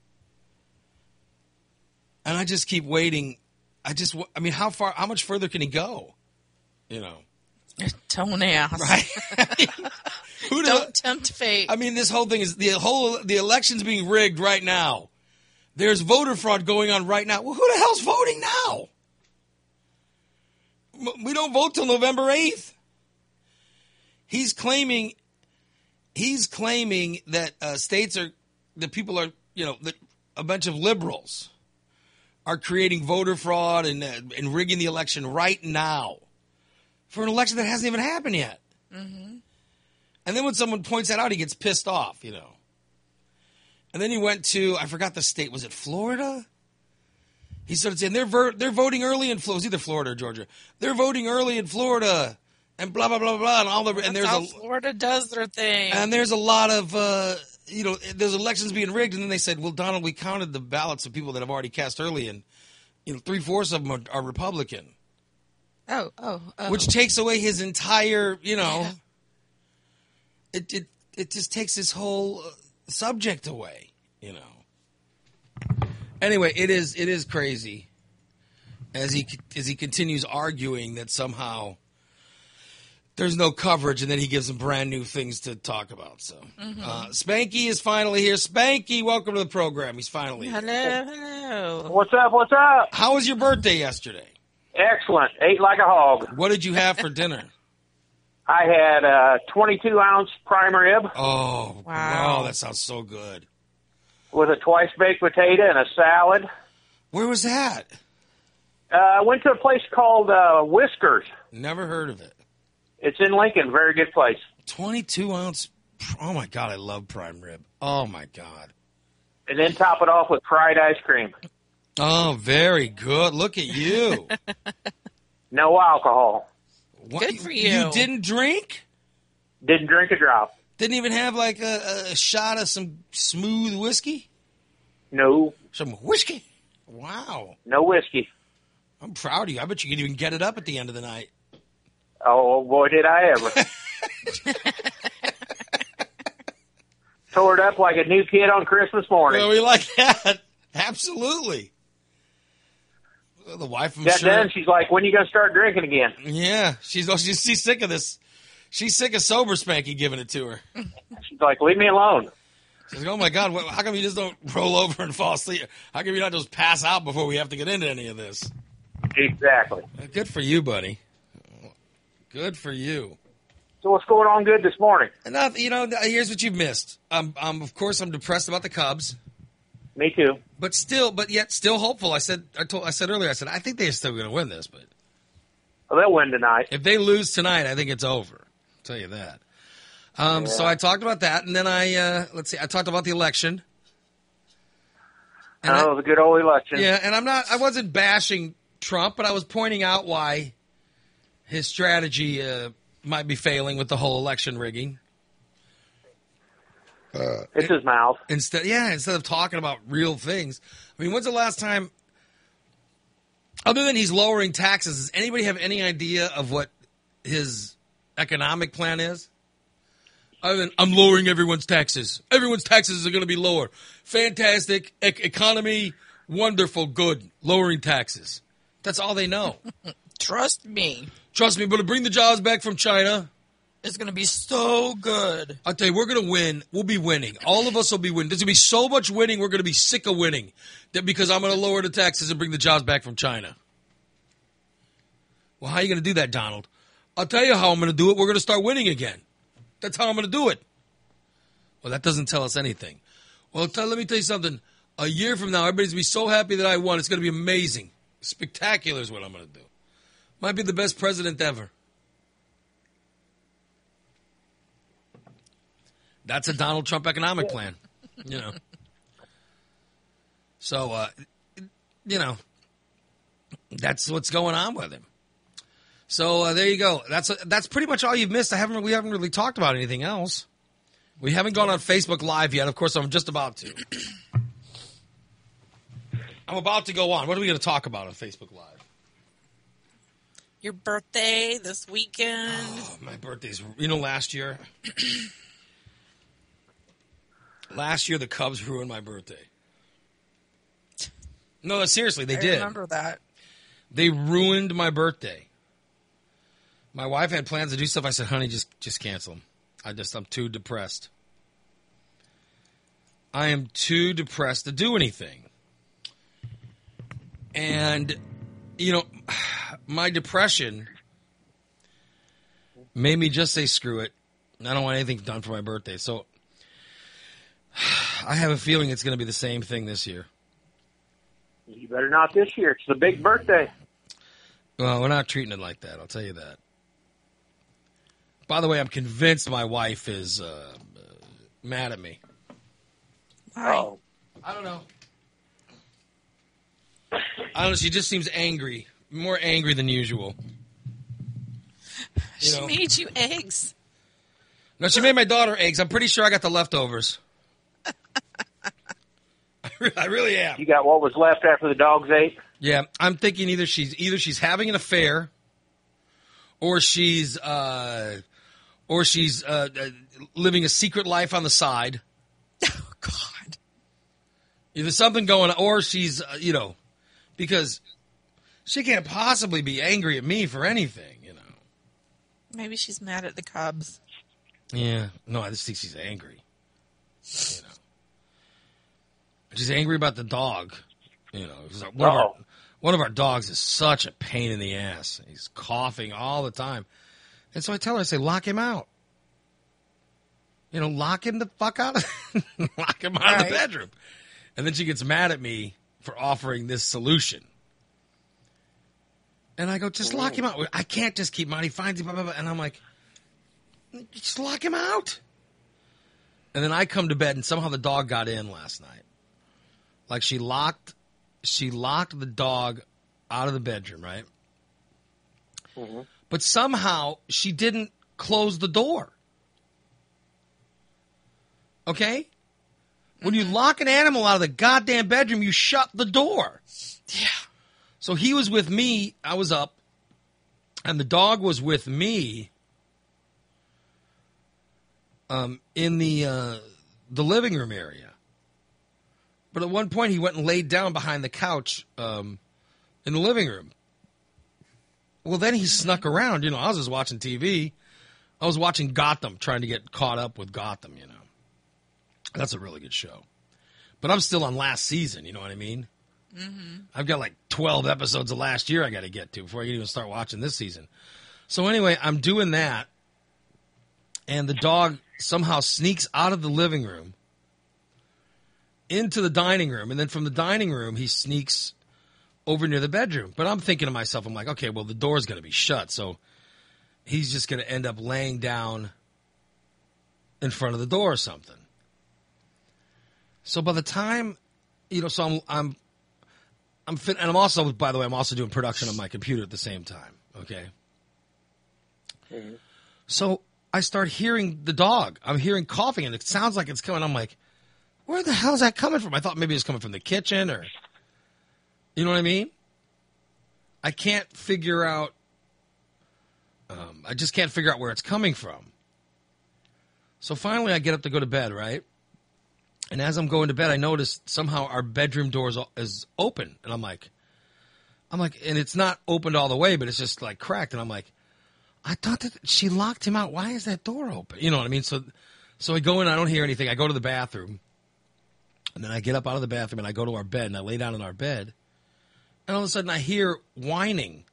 And I just keep waiting. How much further can he go? Toenails. Right? Don't tempt fate. I mean, this whole thing is the election's being rigged right now. There's voter fraud going on right now. Well, who the hell's voting now? We don't vote till November 8th. He's claiming that states are, that people are, that a bunch of liberals are creating voter fraud and rigging the election right now for an election that hasn't even happened yet. Mm-hmm. And then when someone points that out, he gets pissed off, And then he went to, I forgot the state, was it Florida? He started saying they're voting early in Florida. It was either Florida or Georgia. They're voting early in Florida, and blah blah blah blah, and all the. And That's how Florida does their thing. And there's a lot of there's elections being rigged, and then they said, well, Donald, we counted the ballots of people that have already cast early, and 3/4 of them are Republican. Oh. Which takes away his entire, It just takes his whole subject away, Anyway, it is crazy as he continues arguing that somehow there's no coverage, and then he gives them brand new things to talk about. So, Spanky is finally here. Spanky, welcome to the program. He's finally here. Hello. What's up? How was your birthday yesterday? Excellent. Ate like a hog. What did you have for dinner? I had a 22-ounce prime rib Oh, Wow. that sounds so good. with a twice-baked potato and a salad. Where was that? I went to a place called Whiskers. Never heard of it. It's in Lincoln. Very good place. 22-ounce. Oh, my God, I love prime rib. Oh, my God. And then top it off with fried ice cream. Oh, very good. Look at you. No alcohol. What? Good for you. You didn't drink? Didn't drink a drop. Didn't even have like a shot of some smooth whiskey? No. Some whiskey? Wow. No whiskey. I'm proud of you. I bet you could even get it up at the end of the night. Oh, boy, did I ever. Tore it up like a new kid on Christmas morning. Well, we like that. Absolutely. Well, the wife, I'm Got sure. done. She's like, when are you going to start drinking again? Yeah. She's sick of this. She's sick of sober Spanky giving it to her. She's like, leave me alone. She's like, oh, my God, how come you just don't roll over and fall asleep? How come you not just pass out before we have to get into any of this? Exactly. Good for you, buddy. Good for you. So what's going on good this morning? Enough, here's what you've missed. Of course, I'm depressed about the Cubs, Me too. but yet still hopeful. I said earlier, I think they're still going to win this, but Well, they'll win tonight. if they lose tonight, I think it's over. I'll tell you that. So I talked about that, and then I talked about the election. And Oh, the good old election. yeah, and I wasn't bashing Trump, but I was pointing out why his strategy might be failing with the whole election rigging. It's his mouth. Instead of talking about real things. I mean, when's the last time, other than he's lowering taxes, does anybody have any idea of what his economic plan is? Other than, I'm lowering everyone's taxes. Everyone's taxes are going to be lower. Fantastic. Economy, wonderful, good. Lowering taxes. That's all they know. Trust me. Trust me, but to bring the jobs back from China, It's going to be so good. I'll tell you, we're going to win. We'll be winning. All of us will be winning. There's going to be so much winning, we're going to be sick of winning. That because I'm going to lower the taxes and bring the jobs back from China. Well, how are you going to do that, Donald? I'll tell you how I'm going to do it. We're going to start winning again. That's how I'm going to do it. Well, that doesn't tell us anything. Well, let me tell you something. A year from now, everybody's going to be so happy that I won. It's going to be amazing. Spectacular is what I'm going to do. Might be the best president ever. That's a Donald Trump economic plan, So, that's what's going on with him. So there you go. That's pretty much all you've missed. We haven't really talked about anything else. We haven't gone on Facebook Live yet. Of course, I'm just about to. I'm about to go on. What are we going to talk about on Facebook Live? Your birthday this weekend. Oh, my birthday's, last year. Last year, the Cubs ruined my birthday. No, seriously, they I did. remember that. They ruined my birthday. My wife had plans to do stuff. I said, honey, just cancel them. I'm too depressed. I am too depressed to do anything. And, my depression made me just say screw it. I don't want anything done for my birthday. So I have a feeling it's going to be the same thing this year. You better not this year. It's the big birthday. Well, we're not treating it like that. I'll tell you that. By the way, I'm convinced my wife is mad at me. Oh. I don't know. She just seems angry. More angry than usual. She made you eggs. No, she made my daughter eggs. I'm pretty sure I got the leftovers. I really am. You got what was left after the dogs ate? Yeah, I'm thinking either she's having an affair, or she's living a secret life on the side. Oh God! Either something going on, or she's because she can't possibly be angry at me for anything. Maybe she's mad at the Cubs. Yeah, no, I just think she's angry. She's angry about the dog. 'Cause one of our dogs is such a pain in the ass. He's coughing all the time. And so I tell her, I say, lock him out. Lock him the fuck out. Lock him out of the bedroom. And then she gets mad at me for offering this solution. And I go, just lock him out. I can't just keep him out. He finds him, blah, blah, blah. And I'm like, just lock him out. And then I come to bed, and somehow the dog got in last night. Like she locked the dog out of the bedroom, right? Mm-hmm. But somehow she didn't close the door. Okay? When you lock an animal out of the goddamn bedroom, you shut the door. Yeah. So he was with me. I was up. And the dog was with me in the living room area. But at one point, he went and laid down behind the couch in the living room. Well, then he snuck around. I was just watching TV. I was watching Gotham, trying to get caught up with Gotham, That's a really good show. But I'm still on last season, you know what I mean? Mm-hmm. I've got like 12 episodes of last year I got to get to before I can even start watching this season. So anyway, I'm doing that, and the dog somehow sneaks out of the living room into the dining room, and then from the dining room, he sneaks over near the bedroom. But I'm thinking to myself, I'm like, okay, well, the door's going to be shut, so he's just going to end up laying down in front of the door or something. So by the time, so I'm fit, and I'm also, by the way, I'm also doing production on my computer at the same time, okay? Mm-hmm. So I start hearing the dog. I'm hearing coughing, and it sounds like it's coming. I'm like, where the hell is that coming from? I thought maybe it was coming from the kitchen or, you know what I mean? I can't figure out, I just can't figure out where it's coming from. So finally I get up to go to bed, right? And as I'm going to bed, I notice somehow our bedroom door is open. And I'm like, and it's not opened all the way, but it's just like cracked. And I'm like, I thought that she locked him out. Why is that door open? You know what I mean? So I go in, I don't hear anything. I go to the bathroom. And then I get up out of the bathroom and I go to our bed and I lay down in our bed. And all of a sudden I hear whining.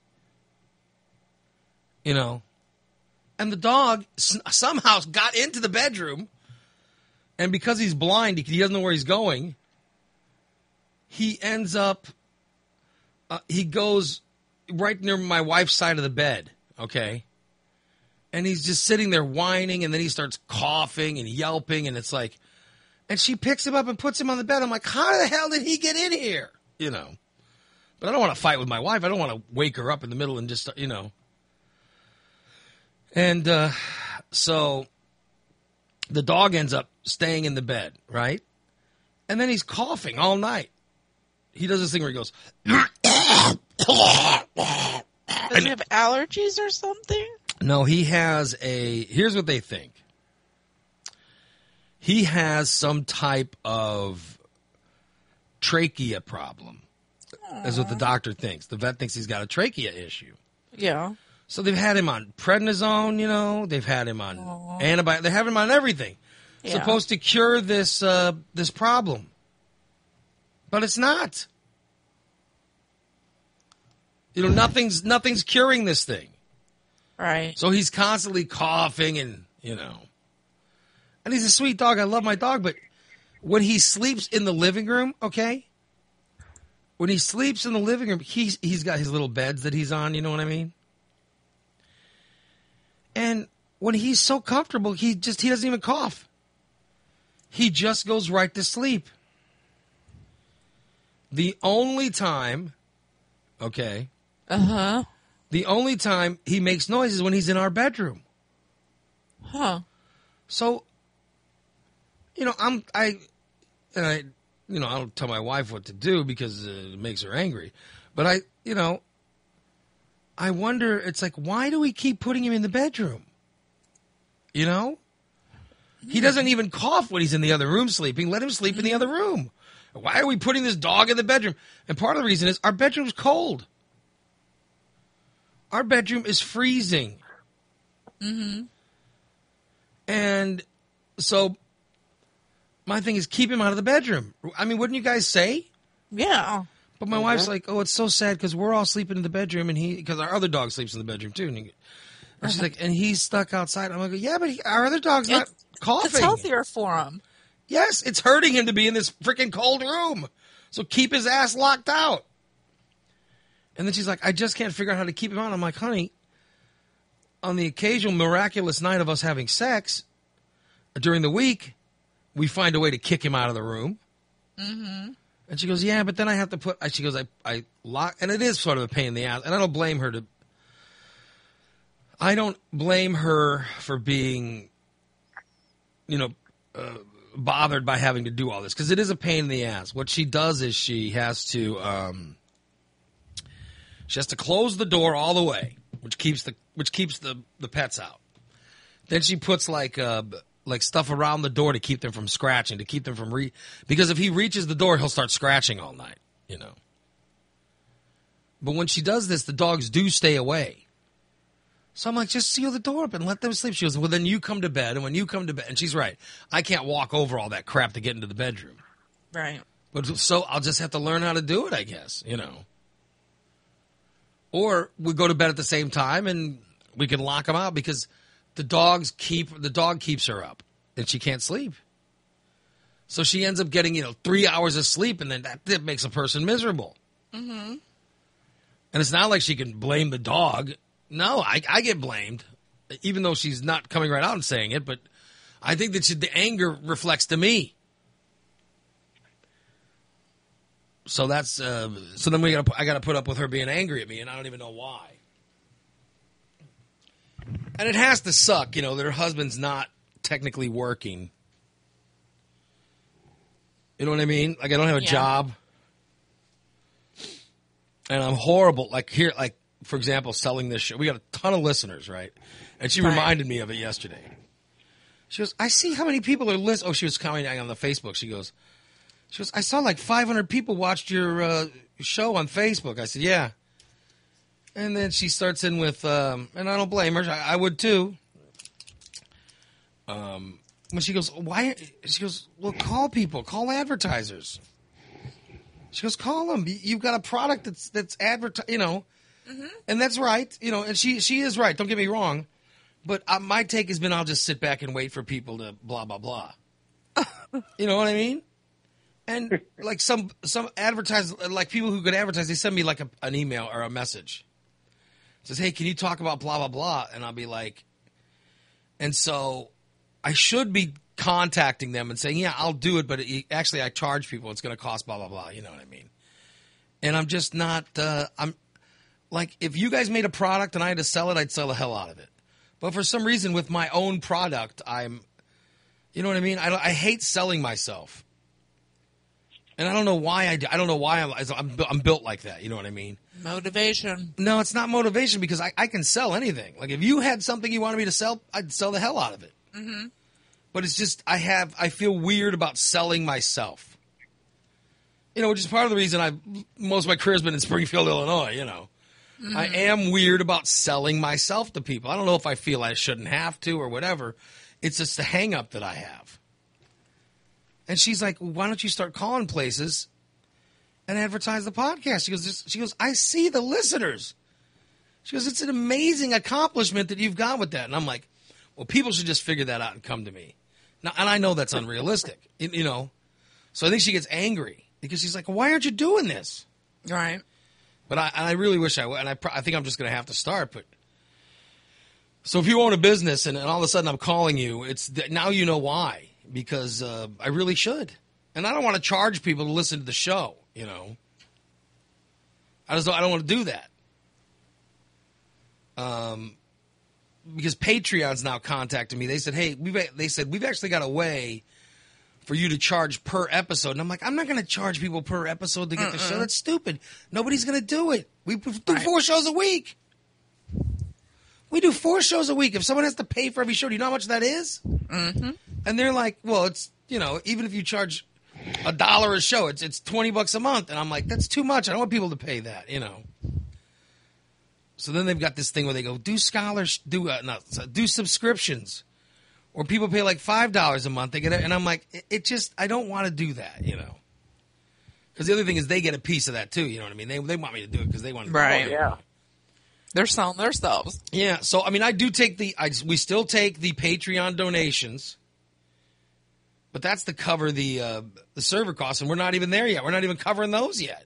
And the dog somehow got into the bedroom. And because he's blind, he doesn't know where he's going. He ends up, he goes right near my wife's side of the bed, okay? And he's just sitting there whining, and then he starts coughing and yelping, and it's like, and she picks him up and puts him on the bed. I'm like, how the hell did he get in here? But I don't want to fight with my wife. I don't want to wake her up in the middle and just, And so the dog ends up staying in the bed, right? And then he's coughing all night. He does this thing where he goes... Does he have allergies or something? No, he has here's what they think. He has some type of trachea problem. That's what the doctor thinks. The vet thinks he's got a trachea issue. Yeah. So they've had him on prednisone, you know. They've had him on antibiotics. They have him on everything. Yeah. Supposed to cure this this problem. But it's not. You know, nothing's curing this thing. Right. So he's constantly coughing and, you know. And he's a sweet dog. I love my dog, but when he sleeps in the living room, okay? When he sleeps in the living room, he's got his little beds that he's on, you know what I mean? And when he's so comfortable, he doesn't even cough. He just goes right to sleep. The only time, okay? Uh-huh. The only time he makes noise is when he's in our bedroom. Huh. So, you know, I don't tell my wife what to do because it makes her angry. But I wonder, it's like, why do we keep putting him in the bedroom? You know? He doesn't even cough when he's in the other room sleeping. Let him sleep in the other room. Why are we putting this dog in the bedroom? And part of the reason is our bedroom's cold. Our bedroom is freezing. Mm-hmm. And so my thing is keep him out of the bedroom. I mean, wouldn't you guys say? Yeah. But my wife's like, oh, it's so sad because we're all sleeping in the bedroom and because our other dog sleeps in the bedroom too. And she's like, and he's stuck outside. I'm like, yeah, but our other dog's not coughing. It's healthier for him. Yes, it's hurting him to be in this freaking cold room. So keep his ass locked out. And then she's like, I just can't figure out how to keep him out. I'm like, honey, on the occasional miraculous night of us having sex during the week, we find a way to kick him out of the room. Mm-hmm. And she goes, yeah, but then I have to she goes, I lock, and it is sort of a pain in the ass. And I don't blame her for being, bothered by having to do all this because it is a pain in the ass. What she does is she has to close the door all the way, which keeps the pets out. Then she puts like stuff around the door to keep them from scratching, to keep them from because if he reaches the door, he'll start scratching all night, you know. But when she does this, the dogs do stay away. So I'm like, just seal the door up and let them sleep. She goes, well, then you come to bed. And when you come to bed, and she's right, I can't walk over all that crap to get into the bedroom. Right. But so I'll just have to learn how to do it, I guess, you know. Or we go to bed at the same time and we can lock them out because the dog keeps her up and she can't sleep. So she ends up getting, 3 hours of sleep, and then that makes a person miserable. Mm-hmm. And it's not like she can blame the dog. No, I get blamed, even though she's not coming right out and saying it. But I think that the anger reflects to me. So that's so then I got to put up with her being angry at me, and I don't even know why. And it has to suck, that her husband's not technically working. You know what I mean? Like I don't have a job, and I'm horrible. Like for example, selling this show. We got a ton of listeners, right? And she reminded me of it yesterday. She goes, I see how many people are listening. Oh, she was commenting on the Facebook. She goes, I saw like 500 people watched your show on Facebook. I said, yeah. And then she starts in with, and I don't blame her. I would too. When she goes, why? She goes, well, call people, call advertisers. She goes, call them. You've got a product that's advertised, Mm-hmm. And that's right, and she is right. Don't get me wrong. But my take has been I'll just sit back and wait for people to blah, blah, blah. You know what I mean? And like some advertisers, like people who could advertise, they send me like an email or a message. It says, hey, can you talk about blah, blah, blah? And I'll be like, and so I should be contacting them and saying, yeah, I'll do it. But actually I charge people. It's going to cost blah, blah, blah. You know what I mean? And I'm just not, I'm like, if you guys made a product and I had to sell it, I'd sell the hell out of it. But for some reason with my own product, you know what I mean? I hate selling myself. And I don't know why I do. I don't know why I'm built like that. You know what I mean? Motivation. No, it's not motivation because I can sell anything. Like if you had something you wanted me to sell, I'd sell the hell out of it. Mm-hmm. But it's just I feel weird about selling myself. Which is part of the reason most of my career has been in Springfield, Illinois. I am weird about selling myself to people. I don't know if I feel I shouldn't have to or whatever. It's just the hang up that I have. And she's like, why don't you start calling places and advertise the podcast? She goes, I see the listeners. She goes, it's an amazing accomplishment that you've got with that. And I'm like, well, people should just figure that out and come to me. Now, and I know that's unrealistic, you know. So I think she gets angry because she's like, why aren't you doing this? Right. But I really wish I would, and I think I'm just going to have to start. But so if you own a business and all of a sudden I'm calling you, now you know why, because I really should. And I don't want to charge people to listen to the show, you know. I don't want to do that. Because Patreon's now contacted me. They said, hey, we've actually got a way for you to charge per episode. And I'm like, I'm not going to charge people per episode to get the show. That's stupid. Nobody's going to do it. We do 4 shows a week. We do 4 shows a week. If someone has to pay for every show, do you know how much that is? Mm-hmm. And they're like, well, it's, you know, even if you charge $1 a show, it's $20 a month. And I'm like, that's too much. I don't want people to pay that, you know. So then they've got this thing where they go, do subscriptions. Or people pay like $5 a month. They get it, and I'm like, I don't want to do that, you know. Because the other thing is they get a piece of that too, you know what I mean? They want me to do it because they want to do it. Right. Yeah. They're selling themselves. Yeah, so I mean, I do take we still take the Patreon donations, but that's to cover the server costs, and we're not even there yet. We're not even covering those yet.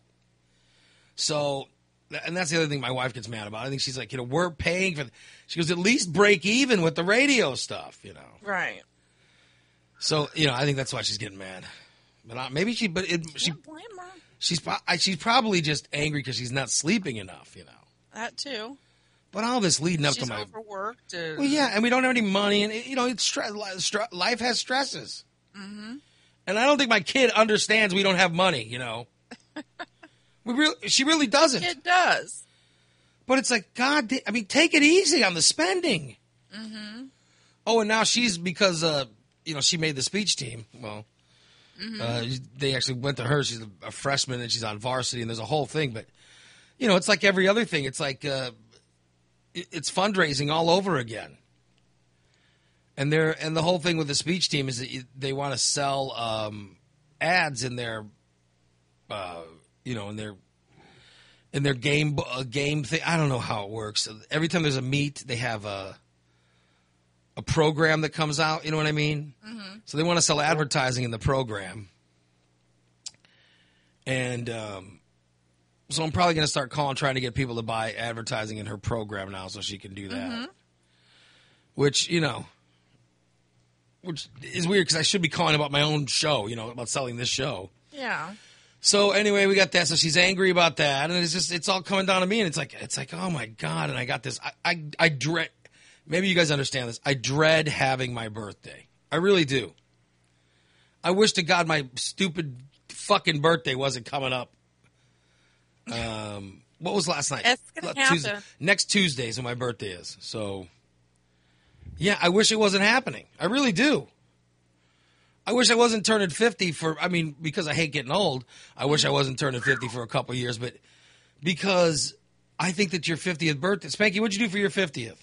So, and that's the other thing my wife gets mad about. I think she's like, you know, we're paying for. She goes, at least break even with the radio stuff, you know. Right. So, you know, I think that's why she's getting mad. But maybe she Can't blame her. she's probably just angry because she's not sleeping enough, you know. That too. But all this leading up She's to my overworked. And... Well, yeah, and we don't have any money, and you know, it's life has stresses. Mm-hmm. And I don't think my kid understands we don't have money. You know, she really doesn't. It does. But it's like, God, I mean, take it easy on the spending. Mm-hmm. Oh, and now she's because you know, she made the speech team. Well, they actually went to her. She's a freshman and she's on varsity, and there's a whole thing. But you know, it's like every other thing. It's like it's fundraising all over again. And the whole thing with the speech team is that they want to sell ads in their, you know, in their game thing. I don't know how it works. Every time there's a meet, they have a program that comes out. You know what I mean? Mm-hmm. So they want to sell advertising in the program. And so I'm probably going to start trying to get people to buy advertising in her program now so she can do that. Mm-hmm. Which, you know, which is weird because I should be calling about my own show, you know, about selling this show. Yeah. So anyway, we got that. So she's angry about that, and it's all coming down to me, and it's like, oh my God, and I got this. I dread. Maybe you guys understand this. I dread having my birthday. I really do. I wish to God my stupid fucking birthday wasn't coming up. What was last night? It's gonna happen. Next Tuesday is when my birthday is. So, yeah, I wish it wasn't happening. I really do. I wish I wasn't turning 50 because I hate getting old. I wish I wasn't turning 50 for a couple of years, but because I think that your 50th birthday, Spanky, what'd you do for your 50th?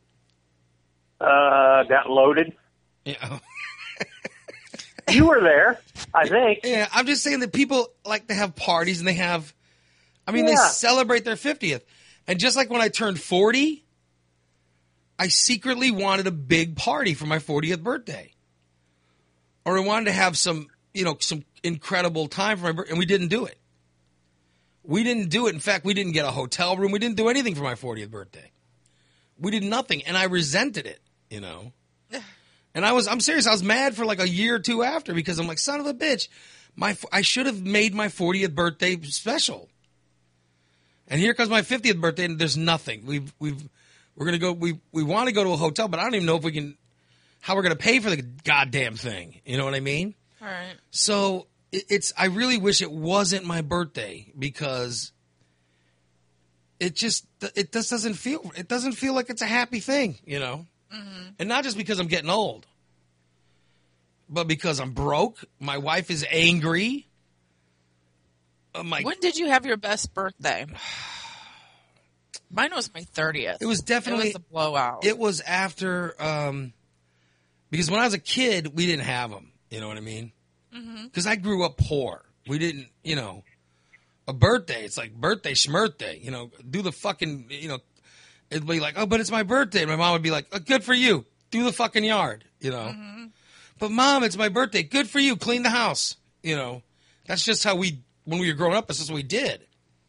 Got loaded. Yeah. You were there, I think. Yeah, I'm just saying that people like to have parties and they celebrate their 50th. And just like when I turned 40, I secretly wanted a big party for my 40th birthday. Or I wanted to have some incredible time for my birthday, and we didn't do it. We didn't do it. In fact, we didn't get a hotel room. We didn't do anything for my 40th birthday. We did nothing, and I resented it, you know. And I'm serious. I was mad for like a year or two after because I'm like, son of a bitch, I should have made my 40th birthday special. And here comes my 50th birthday, and there's nothing. We're gonna go. We want to go to a hotel, but I don't even know if we can. How we're gonna pay for the goddamn thing? You know what I mean? All right. So I really wish it wasn't my birthday because it just doesn't feel like it's a happy thing, you know. Mm-hmm. And not just because I'm getting old, but because I'm broke. My wife is angry. When did you have your best birthday? Mine was my 30th. It was definitely a blowout. It was after, because when I was a kid, we didn't have them. You know what I mean? Because I grew up poor. We didn't, a birthday. It's like birthday schmirthday. Do the fucking, it'd be like, oh, but it's my birthday. And my mom would be like, oh, good for you. Do the fucking yard, But Mom, it's my birthday. Good for you. Clean the house. That's just how when we were growing up, that's just what we did.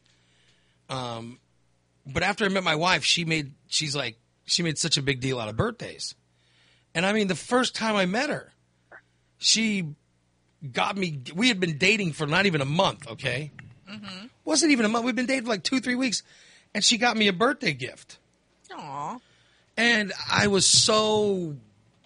But after I met my wife, she made such a big deal out of birthdays. And I mean, the first time I met her, she got me, we had been dating for not even a month, okay? Wasn't even a month. We'd been dating for like 2-3 weeks. And she got me a birthday gift. Aw. And I was so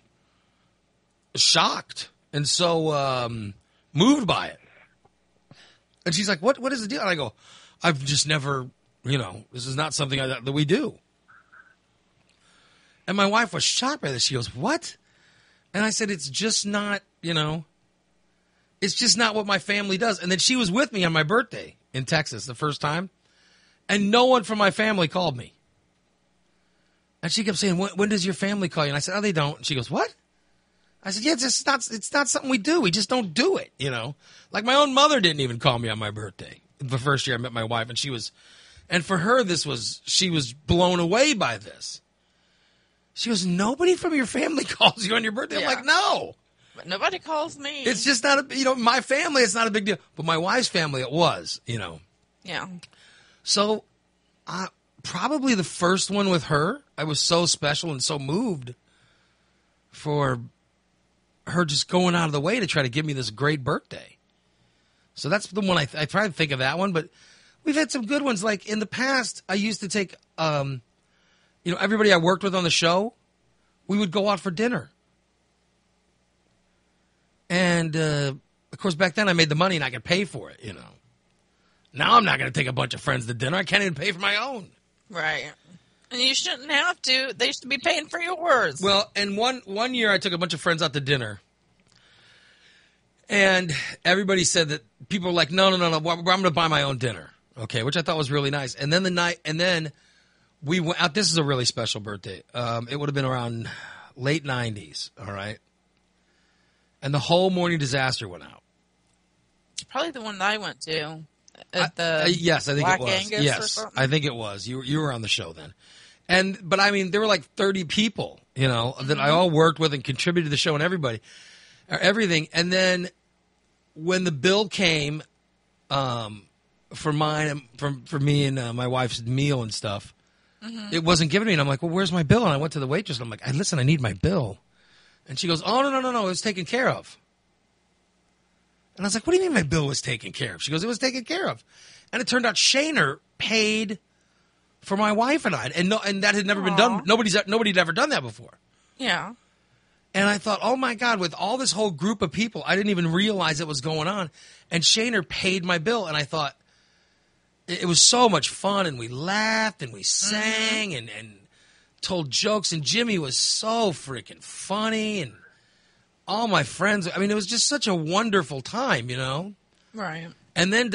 shocked and so moved by it. And she's like, what is the deal? And I go, I've just never, this is not something that we do. And my wife was shocked by this. She goes, what? And I said, it's just not, it's just not what my family does. And then she was with me on my birthday in Texas the first time. And no one from my family called me. And she kept saying, when does your family call you? And I said, oh, they don't. And she goes, what? I said, yeah, it's not something we do. We just don't do it, Like my own mother didn't even call me on my birthday the first year I met my wife. And for her, she was blown away by this. She goes, nobody from your family calls you on your birthday? Yeah. I'm like, no. But nobody calls me. It's just not my family, it's not a big deal. But my wife's family, it was, Yeah. So, probably the first one with her, I was so special and so moved for her just going out of the way to try to give me this great birthday. So that's the one I try to think of that one, but we've had some good ones. Like in the past, I used to take, everybody I worked with on the show, we would go out for dinner. And, of course, back then I made the money and I could pay for it, Now I'm not going to take a bunch of friends to dinner. I can't even pay for my own. Right. And you shouldn't have to. They should be paying for yours. Well, and one year I took a bunch of friends out to dinner. And everybody said that people were like, no, I'm going to buy my own dinner. Okay, which I thought was really nice. And then we went out. This is a really special birthday. It would have been around late 90s, all right? And the whole Morning Disaster went out. Probably the one that I went to. Yes, I think Black it was. Angus Yes, or something? I think it was. You were on the show then. But I mean, there were like 30 people, that I all worked with and contributed to the show and everything. And then when the bill came for me and my wife's meal and stuff, it wasn't given to me. And I'm like, well, where's my bill? And I went to the waitress and I'm like, listen, I need my bill. And she goes, oh, no, it was taken care of. And I was like, what do you mean my bill was taken care of? She goes, it was taken care of. And it turned out Shaner paid for my wife and I. And that had never been done. Nobody had ever done that before. Yeah. And I thought, oh my God, with all this whole group of people, I didn't even realize it was going on. And Shaner paid my bill. And I thought, it was so much fun. And we laughed and we sang and told jokes. And Jimmy was so freaking funny. And all my friends, I mean, it was just such a wonderful time, Right. And then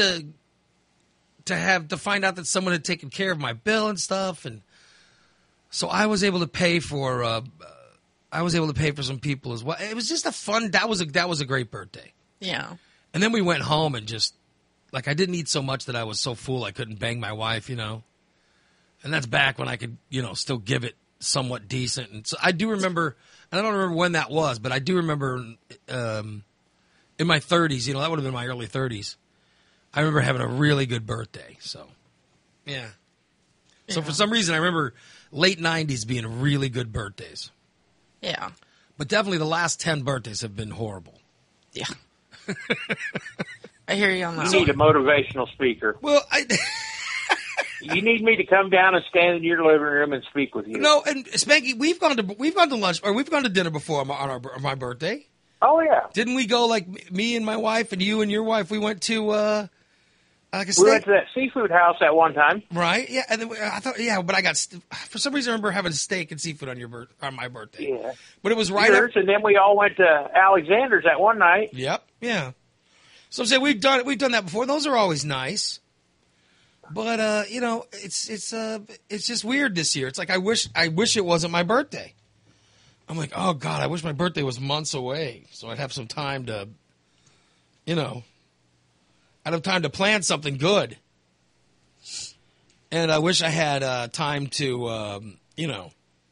to find out that someone had taken care of my bill and stuff. And so I was able to pay for some people as well. It was just that was a great birthday. Yeah. And then we went home and just, like, I didn't eat so much that I was so full I couldn't bang my wife, And that's back when I could, still give it somewhat decent. And so I do remember, and I don't remember when that was, but I do remember in my 30s, that would have been my early 30s. I remember having a really good birthday. So, yeah. So for some reason, I remember late 90s being really good birthdays. Yeah. But definitely the last 10 birthdays have been horrible. Yeah. I hear you on that. You need a motivational speaker. Well, You need me to come down and stand in your living room and speak with you. No, and Spanky, we've gone to lunch or we've gone to dinner before on my birthday. Oh yeah. Didn't we go, like, me and my wife and you and your wife? We went to We went to that seafood house at one time. Right? Yeah, and then I thought, but I got for some reason I remember having steak and seafood on my birthday. Yeah. But it was right Yours, and then we all went to Alexander's that one night. Yep. Yeah. So I'm saying we've done that before. Those are always nice. But you know, it's just weird this year. It's like I wish it wasn't my birthday. I'm like, oh God, I wish my birthday was months away, so I'd have some time to, you know, I'd have time to plan something good. And I wish I had time to, you know,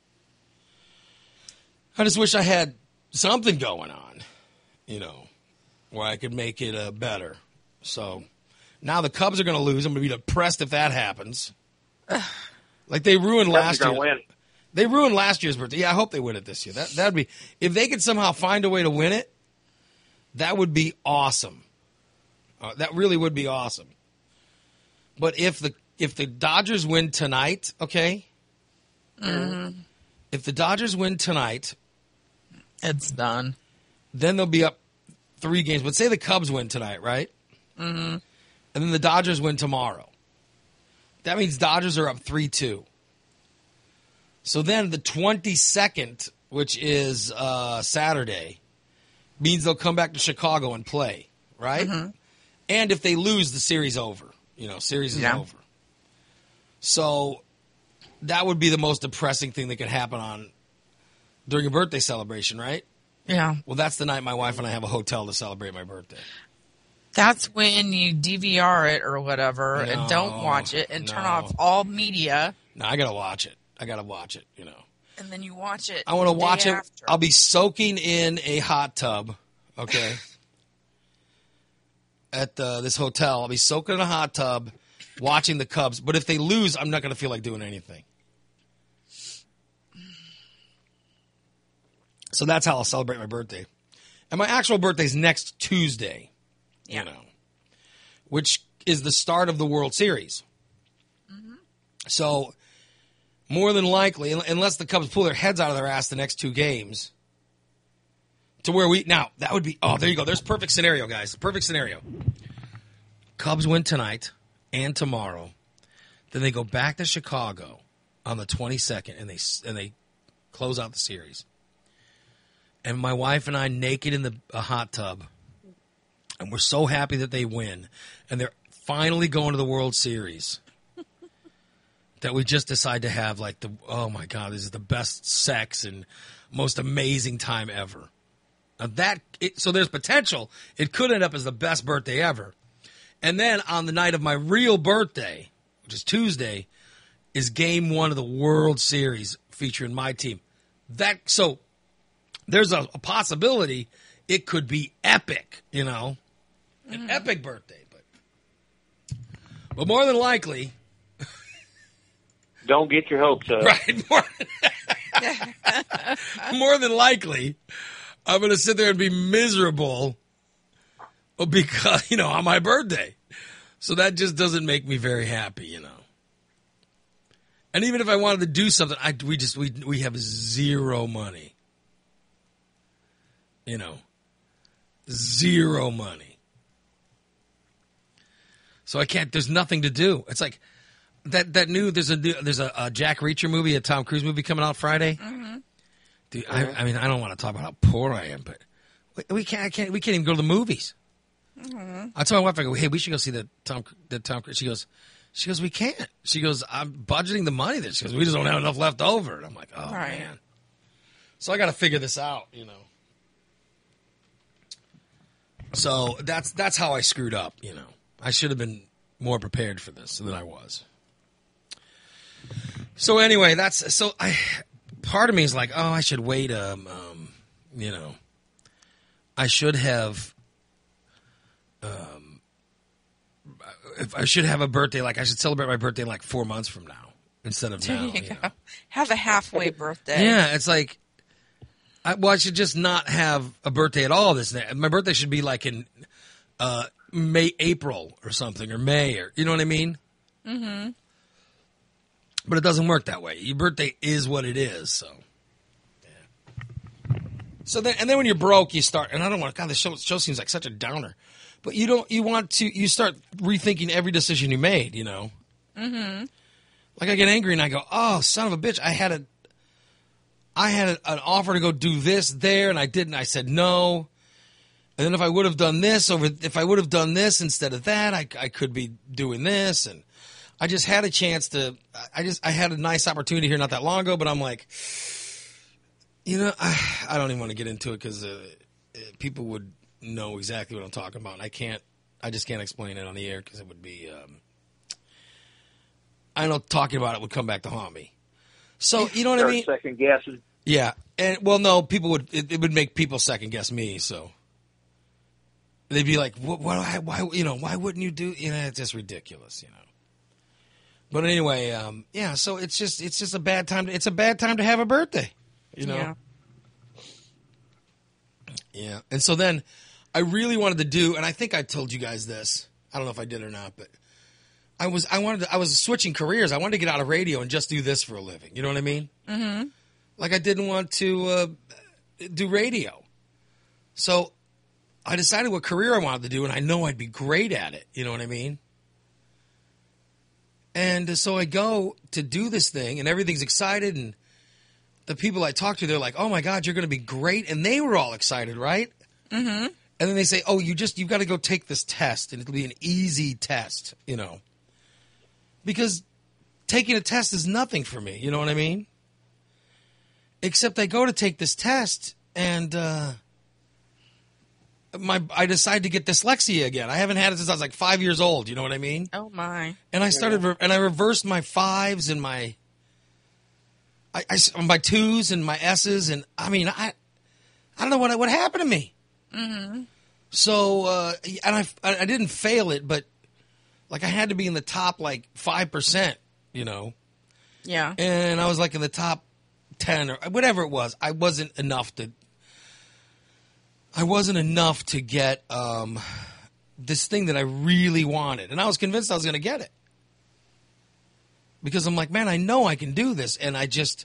I just wish I had something going on, you know, where I could make it better. So now the Cubs are going to lose. I'm going to be depressed if that happens. Like they ruined last year. Win. They ruined last year's birthday. Yeah, I hope they win it this year. That'd be, if they could somehow find a way to win it, that would be awesome. That really would be awesome. But if the Dodgers win tonight, okay? Mm-hmm. If the Dodgers win tonight, It's done. then they'll be up 3 games. But say the Cubs win tonight, right? Mm-hmm. And then the Dodgers win tomorrow. That means Dodgers are up 3-2. So then the 22nd, which is Saturday, means they'll come back to Chicago and play, right? Mm-hmm. And if they lose, the series over. You know, series is over. So that would be the most depressing thing that could happen during a birthday celebration, right? Yeah. Well, that's the night my wife and I have a hotel to celebrate my birthday. That's when you DVR it or whatever No, and don't watch it and turn no. off all media, No, I got to watch it. You know. and then you watch it. I want to the watch day it. after. I'll be soaking in a hot tub, okay? At this hotel. I'll be soaking in a hot tub, watching the Cubs. But if they lose, I'm not going to feel like doing anything. So that's how I'll celebrate my birthday. And my actual birthday's next Tuesday, Yeah. you know, which is the start of the World Series. Mm-hmm. So more than likely, unless the Cubs pull their heads out of their ass the next 2 games, to where now that would be, oh, there you go. There's perfect scenario, guys. Perfect scenario. Cubs win tonight and tomorrow. Then they go back to Chicago on the 22nd and they close out the series. And my wife and I naked in a hot tub. And we're so happy that they win. And they're finally going to the World Series. That we just decide to have like oh my God, this is the best sex and most amazing time ever. Now so there's potential. It could end up as the best birthday ever. And then on the night of my real birthday, which is Tuesday, is Game 1 of the World Series featuring my team. So there's a possibility it could be epic, you know, an epic birthday. But more than likely, Don't get your hopes up. right? More than likely, I'm going to sit there and be miserable because, you know, on my birthday. So that just doesn't make me very happy, you know. And even if I wanted to do something, we have zero money. You know, zero money. So I can't. There's nothing to do. It's like there's a Jack Reacher movie, a Tom Cruise movie coming out Friday. Mm-hmm. Dude, I mean, I don't want to talk about how poor I am, but we can't even go to the movies. Mm-hmm. I told my wife, I go, hey, we should go see the Tom Cruise. She goes, we can't. She goes, I'm budgeting the money there. She goes, we just don't have enough left over. And I'm like, oh man. So I got to figure this out, you know. So that's how I screwed up, you know. I should have been more prepared for this than I was. So anyway, part of me is like, oh, I should wait, you know. I should have if I should have a birthday, like I should celebrate my birthday like 4 months from now instead of now. There you go. Know? Have a halfway birthday. Yeah, it's like, I should just not have a birthday at all. My birthday should be like in April or something, or May, or you know what I mean? Mm-hmm. But it doesn't work that way. Your birthday is what it is. So, yeah. So then when you're broke, you start. And I don't want. God, this show seems like such a downer. But you start rethinking every decision you made. You know. Mm-hmm. Like I get angry and I go, oh, son of a bitch! I had an offer to go do this there, and I didn't. I said no. And then if I would have done this instead of that, I could be doing this. And I just had a chance to. I had a nice opportunity here not that long ago, but I'm like, I don't even want to get into it because people would know exactly what I'm talking about. And I just can't explain it on the air because it would be. I know talking about it would come back to haunt me. So you know what I mean? Second guessing. Yeah, and well, no, people would. It would make people second guess me. So they'd be like, "Why? Why wouldn't you do?" It's just ridiculous, But anyway, yeah. So it's just a bad time. It's a bad time to have a birthday, Yeah. Yeah. And so then, I really wanted to do, and I think I told you guys this. I don't know if I did or not, but I was switching careers. I wanted to get out of radio and just do this for a living. You know what I mean? Mm-hmm. Like I didn't want to do radio. So I decided what career I wanted to do, and I know I'd be great at it. You know what I mean? And so I go to do this thing, and everything's excited, and the people I talk to, they're like, "Oh my God, you're going to be great," and they were all excited, right? Mm-hmm. And then they say, "Oh, you've got to go take this test, and it'll be an easy test," because taking a test is nothing for me. You know what I mean? Except I go to take this test, and I decided to get dyslexia again. I haven't had it since I was like 5 years old. You know what I mean? Oh my! And I started, and I reversed my 5s and my twos and my S's, and I mean, I don't know what happened to me. Mm-hmm. So, and I didn't fail it, but like I had to be in the top like 5%, Yeah. and I was like in the top 10 or whatever it was. I wasn't enough to get this thing that I really wanted, and I was convinced I was going to get it because I'm like, man, I know I can do this, and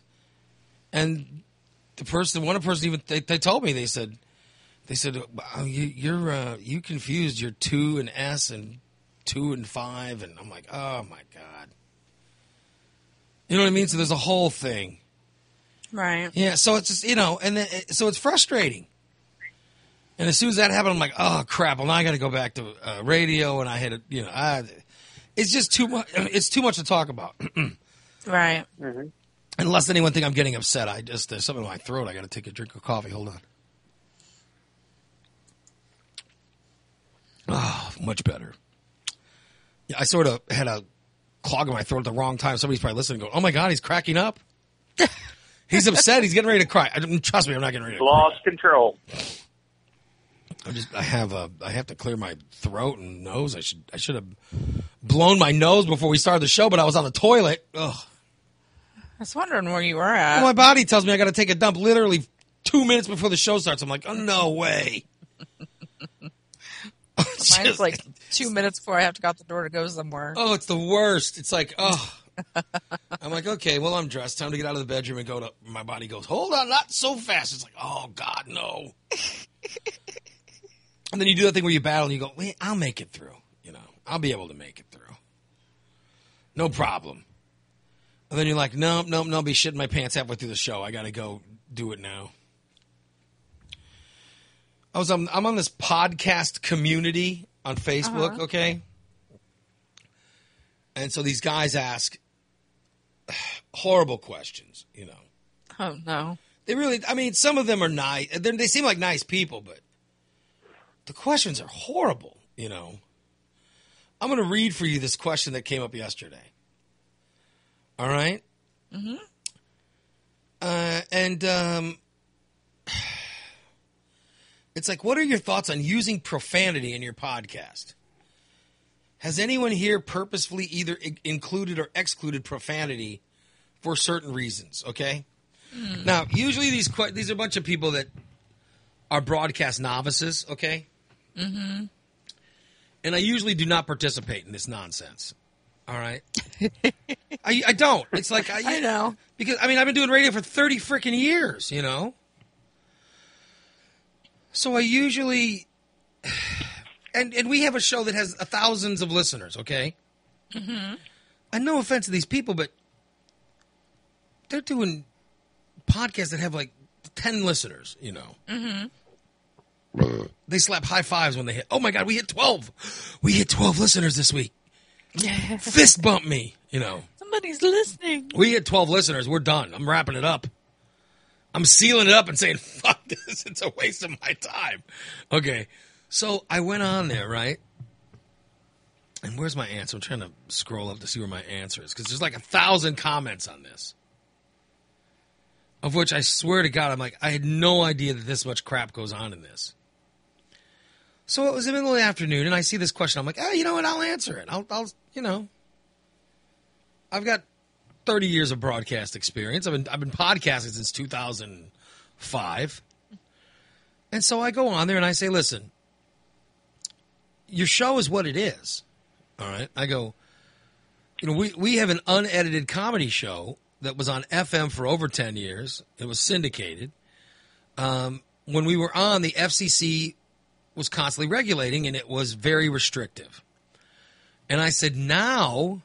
one person even they told me, they said, wow, you confused your 2 and S and 2 and 5, and I'm like, oh my God, you know what I mean? So there's a whole thing, Right. yeah. So it's just and then so it's frustrating. And as soon as that happened, I'm like, oh, crap. Well, now I got to go back to radio, and I had it's just too much. It's too much to talk about. Right. Mm-hmm. Unless anyone think I'm getting upset. There's something in my throat. I got to take a drink of coffee. Hold on. Oh, much better. Yeah, I sort of had a clog in my throat at the wrong time. Somebody's probably listening and going, oh, my God, he's cracking up. He's upset. He's getting ready to cry. Trust me, I'm not getting ready to cry. Lost control. I have to clear my throat and nose. I should have blown my nose before we started the show, but I was on the toilet. Ugh. I was wondering where you were at. Well, my body tells me I got to take a dump literally 2 minutes before the show starts. I'm like, oh, no way. Mine's like 2 minutes before I have to go out the door to go somewhere. Oh, it's the worst. It's like, oh. I'm like, okay, well, I'm dressed. Time to get out of the bedroom and go to. My body goes, hold on, not so fast. It's like, oh, God, no. And then you do that thing where you battle and you go, wait, I'll make it through. I'll be able to make it through. No problem. And then you're like, nope, I'll be shitting my pants halfway through the show. I got to go do it now. I'm on this podcast community on Facebook, okay? And so these guys ask horrible questions, Oh, no. They really, some of them are nice. They seem like nice people, but the questions are horrible, I'm going to read for you this question that came up yesterday. All right? Mm-hmm. It's like, what are your thoughts on using profanity in your podcast? Has anyone here purposefully either included or excluded profanity for certain reasons? Okay? Now, usually these are a bunch of people that are broadcast novices, okay? Mm-hmm. And I usually do not participate in this nonsense. All right? I don't. It's like I know. Because I've been doing radio for 30 freaking years, So I usually and we have a show that has thousands of listeners, okay? Mm-hmm. And no offense to these people, but they're doing podcasts that have like 10 listeners, Mm-hmm. They slap high fives when they hit. Oh my God, we hit 12. We hit 12 listeners this week. Fist bump me, Somebody's listening. We had 12 listeners. We're done. I'm wrapping it up. I'm sealing it up and saying, fuck this. It's a waste of my time. Okay. So I went on there, right? And where's my answer? I'm trying to scroll up to see where my answer is because there's like 1,000 comments on this. Of which I swear to God, I'm like, I had no idea that this much crap goes on in this. So it was in the middle of the afternoon, and I see this question. I'm like, you know what? I'll answer it. I'll I've got 30 years of broadcast experience. I've been podcasting since 2005. And so I go on there and I say, listen, your show is what it is. All right. I go, we have an unedited comedy show that was on FM for over 10 years. It was syndicated. When we were on, the FCC was constantly regulating, and it was very restrictive. And I said, now,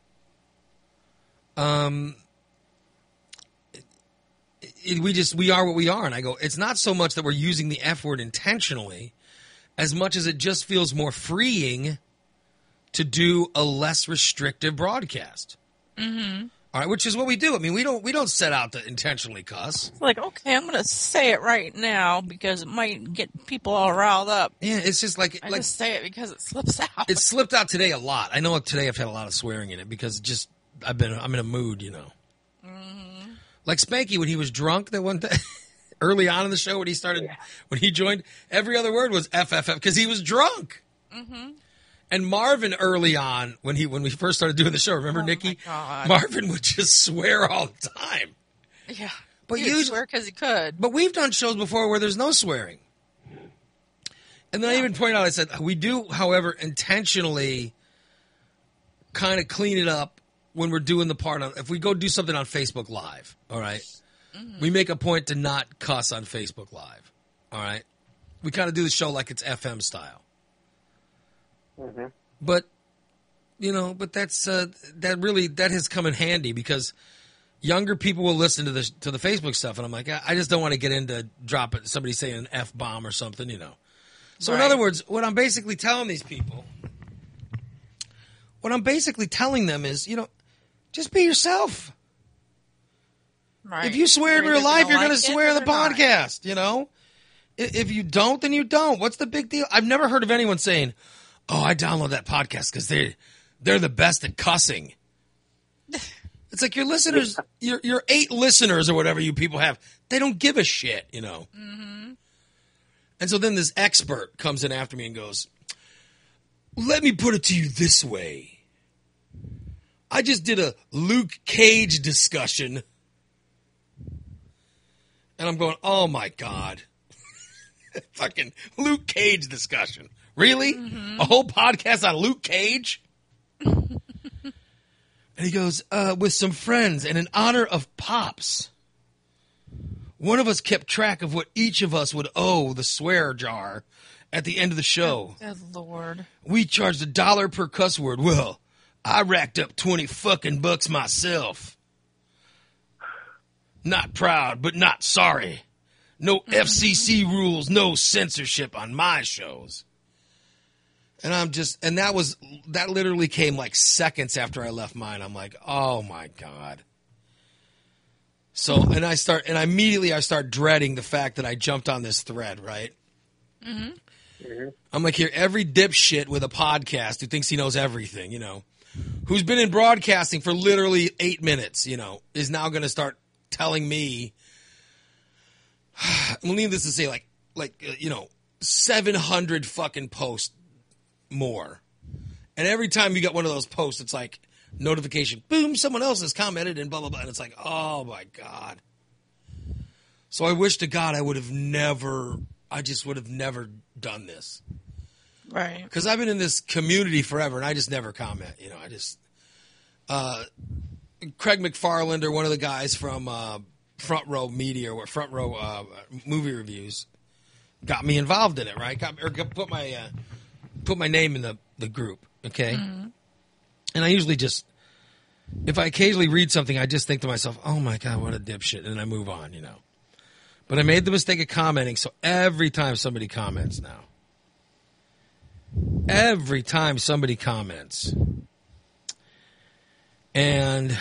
we are what we are. And I go, it's not so much that we're using the F word intentionally as much as it just feels more freeing to do a less restrictive broadcast. Mm-hmm. All right, which is what we do. I mean, we don't set out to intentionally cuss. It's like, okay, I'm going to say it right now because it might get people all riled up. Yeah, it's just like I just say it because it slips out. It slipped out today a lot. I know today I've had a lot of swearing in it because I'm in a mood, Mm-hmm. Like Spanky when he was drunk that one day, early on in the show when he joined, every other word was FFF because he was drunk. Mm-hmm. And Marvin early on, when we first started doing the show, remember Nikki? Marvin would just swear all the time. Yeah, but he would swear because he could. But we've done shows before where there's no swearing. And then I even pointed out, I said, we do, however, intentionally kind of clean it up when we're doing the part if we go do something on Facebook Live, all right? Mm-hmm. We make a point to not cuss on Facebook Live, all right? We kind of do the show like it's FM style. Mm-hmm. But, but that's that has come in handy because younger people will listen to the Facebook stuff, and I'm like, I just don't want to get into somebody saying an F-bomb or something, So right. In other words, what I'm basically telling these people, is, just be yourself. Right. If you swear in real life, you're going to swear in the podcast, If you don't, then you don't. What's the big deal? I've never heard of anyone saying, oh, I download that podcast because they're the best at cussing. It's like your listeners, your 8 listeners or whatever you people have, they don't give a shit, Mm-hmm. And so then this expert comes in after me and goes, let me put it to you this way. I just did a Luke Cage discussion. And I'm going, oh my God. Fucking Luke Cage discussion. Really? Mm-hmm. A whole podcast on Luke Cage? And he goes, with some friends and in honor of Pops, one of us kept track of what each of us would owe the swear jar at the end of the show. Good Lord. We charged $1 per cuss word. Well, I racked up 20 fucking bucks myself. Not proud, but not sorry. No FCC rules, no censorship on my shows. And that literally came like seconds after I left mine. I'm like, oh my God. So, and I start dreading the fact that I jumped on this thread, right? Mm-hmm. Mm-hmm. I'm like, here, every dipshit with a podcast who thinks he knows everything, who's been in broadcasting for literally 8 minutes, is now going to start telling me, I'm needless to say, like 700 fucking posts more. And every time you get one of those posts, it's like notification, boom, someone else has commented and blah, blah, blah. And it's like, oh my God. So I wish to God I would have never done this. Right. Because I've been in this community forever and I just never comment. Craig McFarland or one of the guys from Front Row Media or Front Row Movie Reviews got me involved in it, right? Put my name in the group, okay? Mm-hmm. And I usually just, if I occasionally read something, I just think to myself, oh my God, what a dipshit, and I move on, But I made the mistake of commenting, so every time somebody comments, And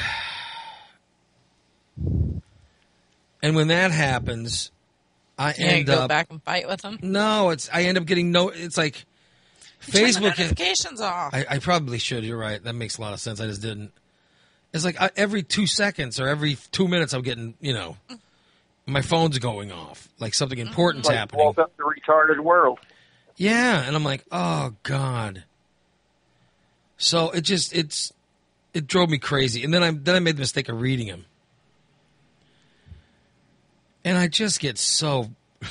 when that happens, I end go up back and fight with them. No, I end up getting It's like Turn the Facebook. notifications off. I probably should. You're right. That makes a lot of sense. I just didn't. It's like every 2 seconds or every 2 minutes, I'm getting, my phone's going off. Like something important's happening. Woke up the retarded world. Yeah, and I'm like, oh God. So it drove me crazy, and then I made the mistake of reading them, and I just get so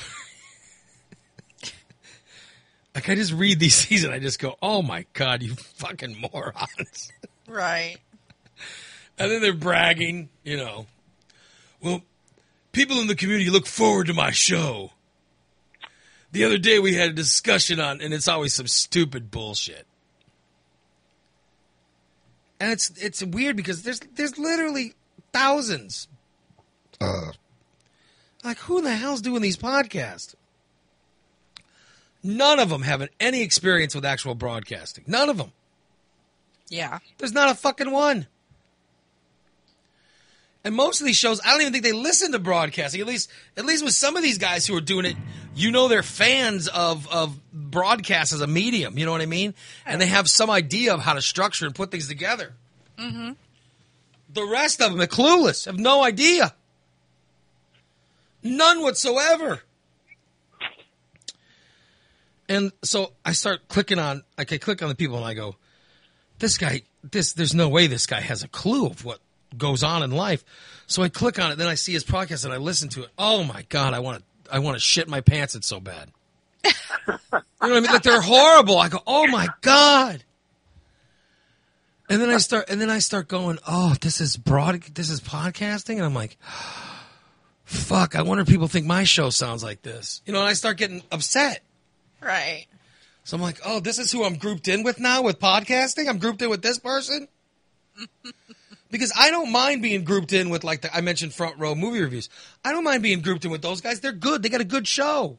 like I just read these and I just go, oh my God, you fucking morons. Right. And then they're bragging, Well, people in the community look forward to my show. The other day we had a discussion on, and it's always some stupid bullshit. And it's weird because there's literally thousands. Like, who the hell's doing these podcasts? None of them have any experience with actual broadcasting. None of them. Yeah. There's not a fucking one. And most of these shows, I don't even think they listen to broadcasting. At least with some of these guys who are doing it, they're fans of broadcast as a medium. You know what I mean? And they have some idea of how to structure and put things together. Mm-hmm. The rest of them are clueless, have no idea. None whatsoever. And so I start clicking on, I click on the people and I go, this guy, there's no way this guy has a clue of what goes on in life. So I click on it, then I see his podcast and I listen to it. Oh my God, I want to shit my pants. It's so bad. You know what I mean? Like, they're horrible. I go, oh my God. And then I start going, oh, this is podcasting. And I'm like, fuck, I wonder if people think my show sounds like this. And I start getting upset. Right. So I'm like, oh, this is who I'm grouped in with now with podcasting? I'm grouped in with this person? Because I don't mind being grouped in with, I mentioned Front Row Movie Reviews. I don't mind being grouped in with those guys. They're good. They got a good show.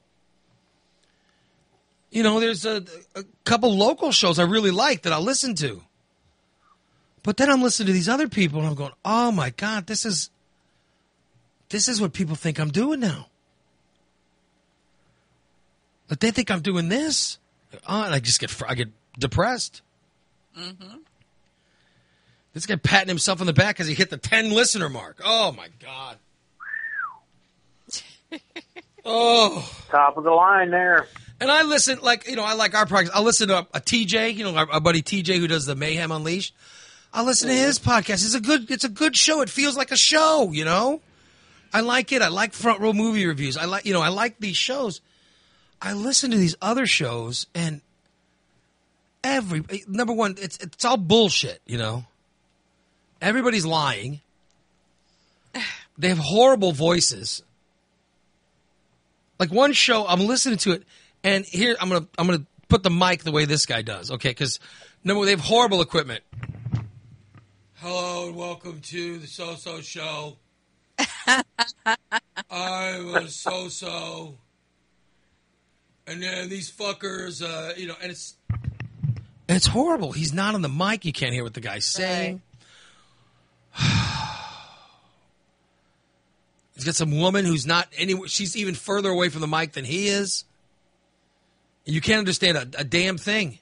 There's a couple local shows I really like that I'll listen to. But then I'm listening to these other people and I'm going, oh my God, this is what people think I'm doing now. But they think I'm doing this. And I get depressed. Mm-hmm. This guy patting himself on the back as he hit the 10 listener mark. Oh my God. Oh. Top of the line there. And I listen, I like our podcast. I listen to a TJ, our buddy TJ who does the Mayhem Unleashed. I listen to his podcast. It's a good show. It feels like a show, I like it. I like Front Row Movie Reviews. I like these shows. I listen to these other shows and number one, it's all bullshit, Everybody's lying. They have horrible voices. Like one show, I'm listening to it, and here I'm gonna put the mic the way this guy does, okay? Because number one, they have horrible equipment. Hello and welcome to the So-So Show. I'm a So-So, and then these fuckers, and it's horrible. He's not on the mic. You can't hear what the guy's saying. He's got some woman who's not anywhere. She's even further away from the mic than he is. You can't understand a damn thing.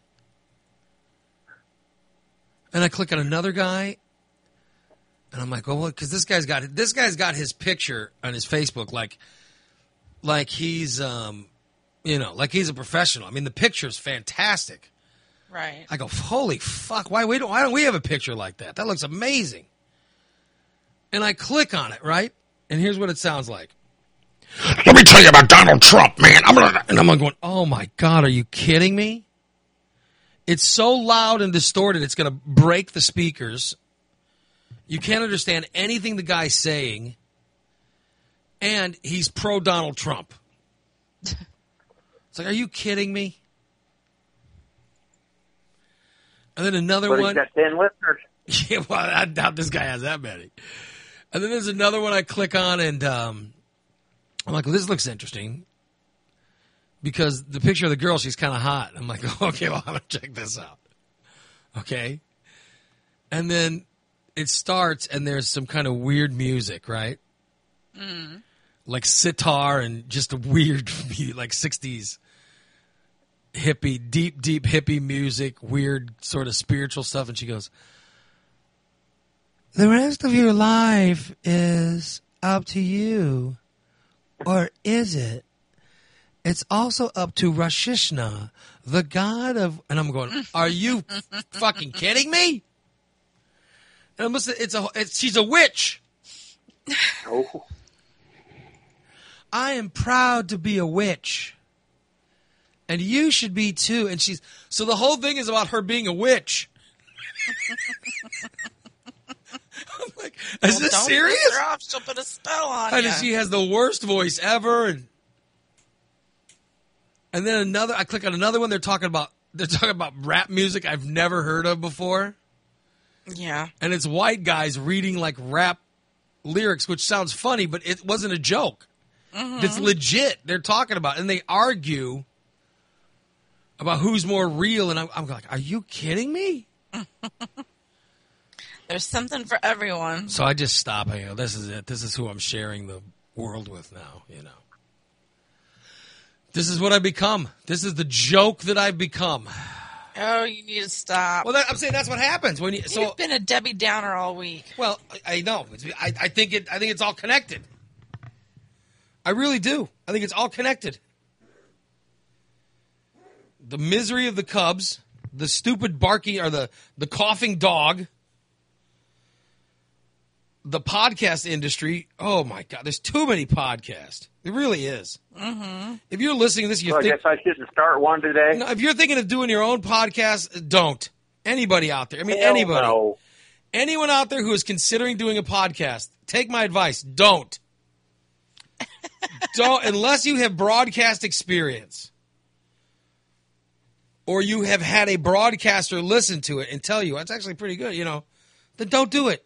And I click on another guy, and I'm like, well, because this guy's got his picture on his Facebook, like he's like he's a professional. I mean, the picture's fantastic. Right. I go, holy fuck! Why don't we have a picture like that? That looks amazing. And I click on it, right? And here's what it sounds like. Let me tell you about Donald Trump, man. And I'm going, oh my God, are you kidding me? It's so loud and distorted, it's going to break the speakers. You can't understand anything the guy's saying. And he's pro Donald Trump. It's like, are you kidding me? And then another one. He's got 10 listeners. Yeah, well, I doubt this guy has that many. And then there's another one I click on, and I'm like, well, this looks interesting. Because the picture of the girl, she's kind of hot. I'm like, okay, well, I'm going to check this out. Okay? And then it starts and there's some kind of weird music, right? Like sitar and just a weird, like 60s hippie, deep hippie music, weird sort of spiritual stuff. And she goes, the rest of your life is up to you. Or is it? It's also up to Rashishna, the god of... And I'm going, are you fucking kidding me? And I'm listening, she's a witch. Oh. I am proud to be a witch. And you should be too. And so the whole thing is about her being a witch. I'm like, is this don't serious? piss her off. She'll put a spell on And you. she has the worst voice ever. And then I click on another one. They're talking about rap music I've never heard of before. Yeah. And it's white guys reading like rap lyrics, which sounds funny, but it wasn't a joke. It's legit. They're talking about it, and they argue about who's more real. And I'm like, are you kidding me? There's something for everyone. So I just stop. I go, this is it. This is who I'm sharing the world with now, you know. This is what I've become. This is the joke that I've become. Oh, you need to stop. Well, I'm saying that's what happens when you. So, You've been a Debbie Downer all week. well, I know. I think it's all connected. I really do. I think it's all connected. The misery of the Cubs, the stupid barking or the coughing dog, the podcast industry. Oh my God, there's too many podcasts. It really is. Mm-hmm. If you're listening to this, So I guess I shouldn't start one today. no, if you're thinking of doing your own podcast, don't. Anybody out there? I mean, Hell anybody. no. Anyone out there who is considering doing a podcast, take my advice. Don't. Don't, unless you have broadcast experience or you have had a broadcaster listen to it and tell you it's actually pretty good, you know, then don't do it.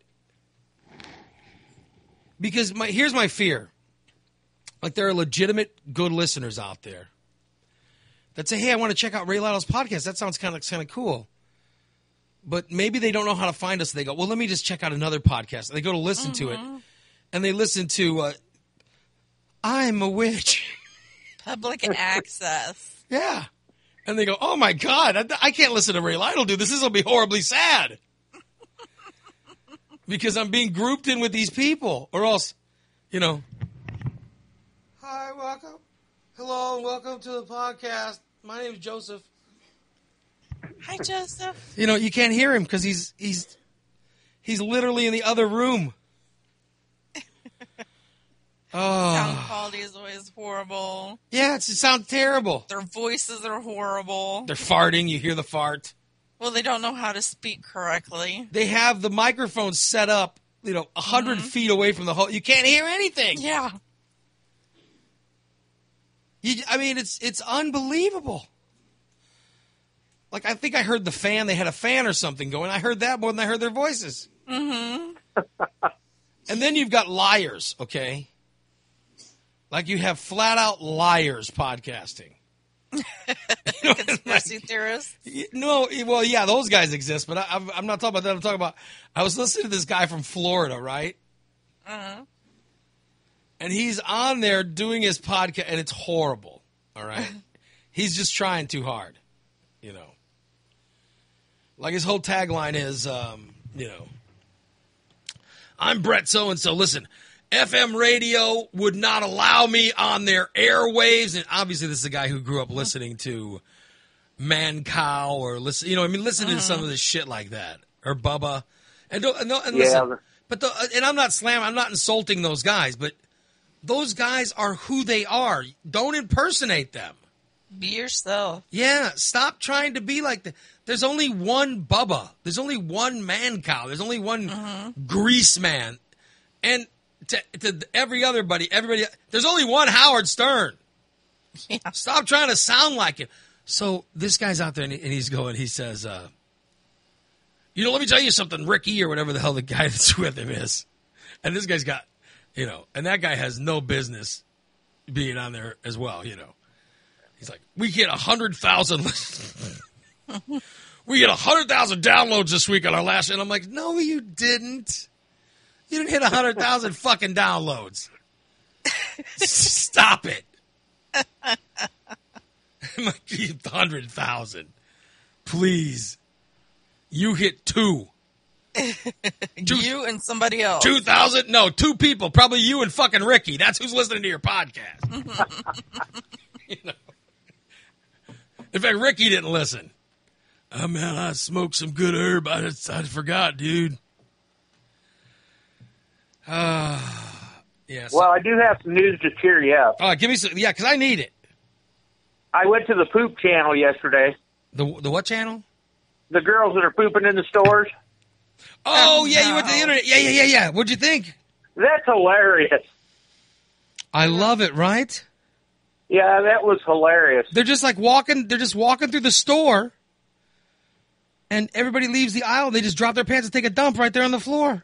Because here's my fear. Like, there are legitimate good listeners out there that say, hey, I want to check out Ray Lytle's podcast. That sounds kind of cool. But maybe they don't know how to find us. They go, well, let me just check out another podcast. And they go to listen to it. And they listen to I'm a Witch. Public access. Yeah. And they go, oh, my God, I can't listen to Ray Lytle do this. This will be horribly sad. Because I'm being grouped in with these people. Or else, you know. Hi, welcome. Hello, and welcome to the podcast. My name is Joseph. Hi, Joseph. You know, you can't hear him because he's literally in the other room. Sound quality is always horrible. Yeah, it sounds terrible. Their voices are horrible. They're farting. You hear the fart. Well, they don't know how to speak correctly. They have the microphone set up, 100 feet away from the whole. You can't hear anything. Yeah. It's unbelievable. Like, I think I heard the fan. They had a fan or something going. I heard that more than I heard their voices. Mm-hmm. And then you've got liars, okay? Like, you have flat-out liars podcasting. Conspiracy theorists. No, well, yeah, those guys exist, but I'm not talking about that. I'm talking about, I was listening to this guy from Florida, right? Uh-huh. And he's on there doing his podcast, and it's horrible, all right? He's just trying too hard, Like, his whole tagline is, I'm Brett so-and-so. Listen, FM radio would not allow me on their airwaves. And obviously, this is a guy who grew up listening to Man Cow or listening to some of this shit like that. Or Bubba. And listen, and I'm not insulting those guys, but those guys are who they are. Don't impersonate them. Be yourself. Yeah, stop trying to be like that. There's only one Bubba. There's only one Man Cow. There's only one Grease Man. And to everybody, there's only one Howard Stern. Yeah. Stop trying to sound like him. So this guy's out there, and he says, let me tell you something, Ricky, or whatever the hell the guy that's with him is. And this guy's got, and that guy has no business being on there as well, He's like, we get 100,000 listeners. we get 100,000 downloads this week on our last, and I'm like, no, you didn't. You didn't hit 100,000 fucking downloads. Stop it. I'm like, 100,000. Please. You hit 2. You and somebody else. 2,000? No, 2 people. Probably you and fucking Ricky. That's who's listening to your podcast. You know. In fact, Ricky didn't listen. Oh, man, I smoked some good herb. I forgot, dude. Yes. Well, I do have some news to cheer you up. All right, give me some. Yeah, because I need it. I went to the poop channel yesterday. The what channel? The girls that are pooping in the stores. Oh, yeah, you went to the internet. Yeah. What'd you think? That's hilarious. I love it, right? Yeah, that was hilarious. They're just like walking. They're just walking through the store, and everybody leaves the aisle. They just drop their pants and take a dump right there on the floor.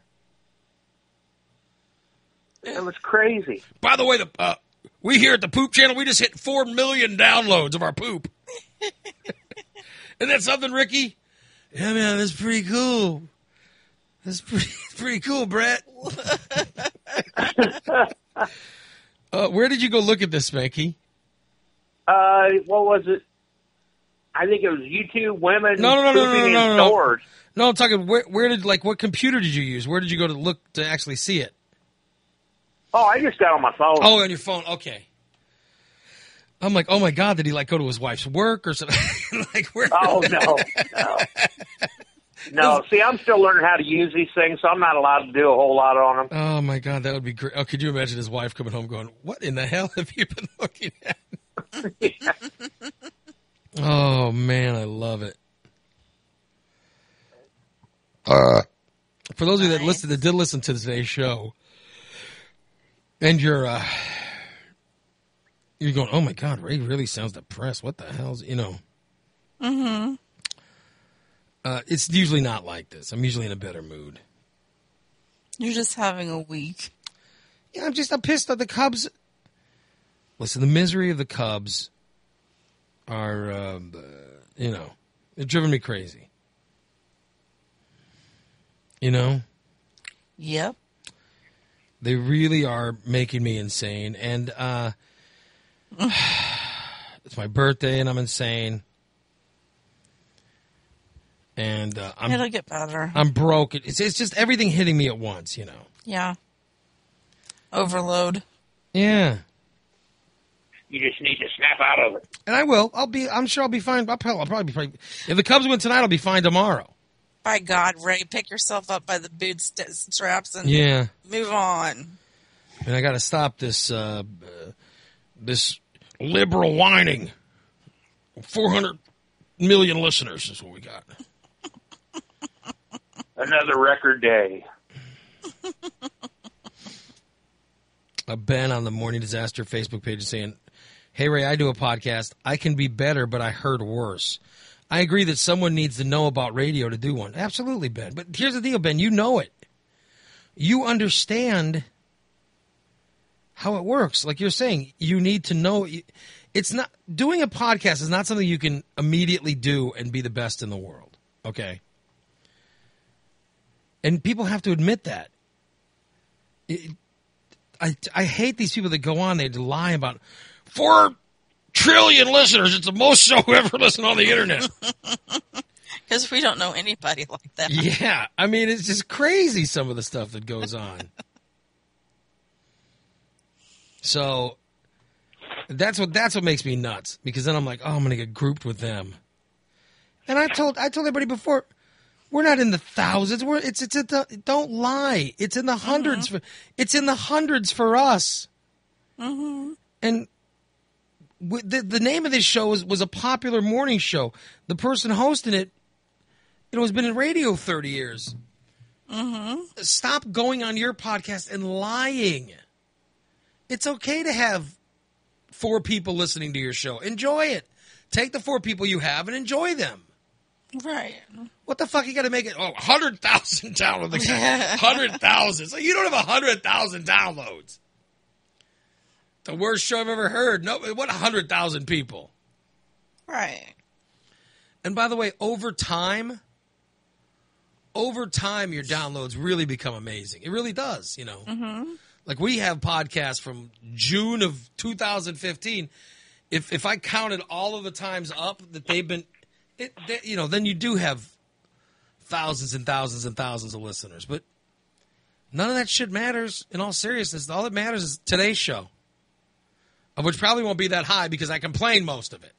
It was crazy. By the way, we here at the Poop Channel, we just hit 4 million downloads of our poop. Isn't that something, Ricky? Yeah, man, that's pretty cool. That's pretty cool, Brett. Where did you go look at this, Spanky? What was it? I think it was YouTube women No. pooping in stores. No, I'm talking. Where did what computer did you use? Where did you go to look to actually see it? Oh, I just got on my phone. Oh, on your phone. Okay. I'm like, oh my God, did he go to his wife's work or something? Where? Oh no. No, see, I'm still learning how to use these things, so I'm not allowed to do a whole lot on them. Oh my God, that would be great. Oh, could you imagine his wife coming home going, "What in the hell have you been looking at?" Yeah. Oh man, I love it. For those of you that did listen to today's show, and you're going, oh my God, Ray really sounds depressed. What the hell's, Mm-hmm. It's usually not like this. I'm usually in a better mood. You're just having a week. Yeah, I'm pissed at the Cubs. Listen, the misery of the Cubs are, they're driving me crazy. Yep. They really are making me insane. And it's my birthday and I'm insane. And it'll get better. I'm broke. It's just everything hitting me at once, Yeah. Overload. Yeah. You just need to snap out of it. And I will. I'm sure I'll be fine. I'll probably be fine. If the Cubs win tonight, I'll be fine tomorrow. By God, Ray, pick yourself up by the boot straps and move on. And I got to stop this this liberal whining. 400 million listeners is what we got. Another record day. Ben on the Morning Disaster Facebook page is saying, "Hey Ray, I do a podcast. I can be better, but I heard worse. I agree that someone needs to know about radio to do one." Absolutely, Ben. But here's the deal, Ben. You know it. You understand how it works. Like you're saying, you need to know. It's not doing a podcast is not something you can immediately do and be the best in the world. Okay. And people have to admit that. I hate these people that go on there to lie about 4 trillion listeners. It's the most show ever listened on the internet. Because we don't know anybody like that. Yeah. I mean, it's just crazy, some of the stuff that goes on. So that's what makes me nuts, because then I'm like, oh, I'm going to get grouped with them. And I told everybody before, we're not in the thousands. Don't lie. It's in the hundreds. It's in the hundreds for us. Mm-hmm. And the name of this show was a popular morning show. The person hosting it, has been in radio 30 years. Mm-hmm. Stop going on your podcast and lying. It's okay to have 4 people listening to your show. Enjoy it. Take the 4 people you have and enjoy them. Right. What the fuck you got to make it? 100,000 downloads. 100,000. So you don't have 100,000 downloads. The worst show I've ever heard. No, what 100,000 people? Right. And by the way, over time, your downloads really become amazing. It really does, you know. Mm-hmm. Like we have podcasts from June of 2015. If I counted all of the times up that they've been, then you do have thousands and thousands and thousands of listeners. But none of that shit matters. In all seriousness, all that matters is today's show, of which probably won't be that high because I complain most of it.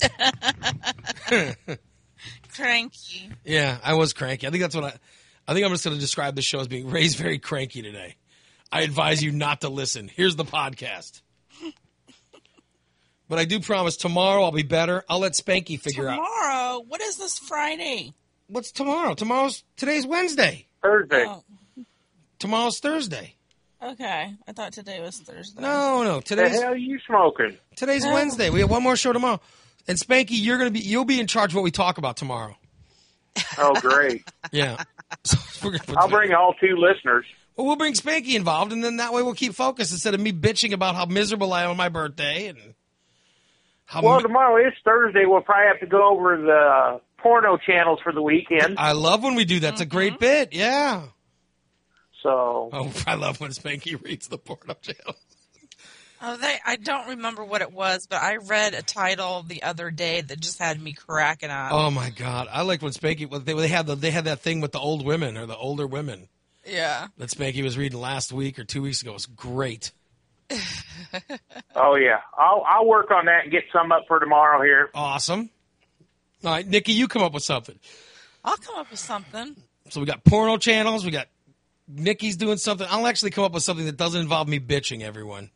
Cranky. Yeah, I was cranky. I think that's what I think I'm just going to describe the show as being raised very cranky today. I advise you not to listen. Here's the podcast. But I do promise tomorrow I'll be better. I'll let Spanky figure out. Tomorrow? What is this Friday? What's tomorrow? Today's Wednesday. Thursday. Oh, Tomorrow's Thursday. okay. I thought today was Thursday. No. The hell are you smoking? Today's Wednesday. We have one more show tomorrow. And Spanky, you'll be in charge of what we talk about tomorrow. Oh, great. Yeah. So I'll bring all 2 listeners. Well, we'll bring Spanky involved, and then that way we'll keep focused instead of me bitching about how miserable I am on my birthday and how. Well, tomorrow is Thursday. We'll probably have to go over the porno channels for the weekend. I love when we do that. It's a great bit. Yeah. So. Oh, I love when Spanky reads the porno channel. Oh, I don't remember what it was, but I read a title the other day that just had me cracking up. Oh my God, I liked when Spanky. They had that thing with the old women or the older women Yeah. that Spanky was reading last week or 2 weeks ago. It was great. Oh yeah, I'll work on that and get some up for tomorrow here. Awesome. All right, Nikki, you come up with something. I'll come up with something. So we got porno channels. We got Nikki's doing something. I'll actually come up with something that doesn't involve me bitching everyone.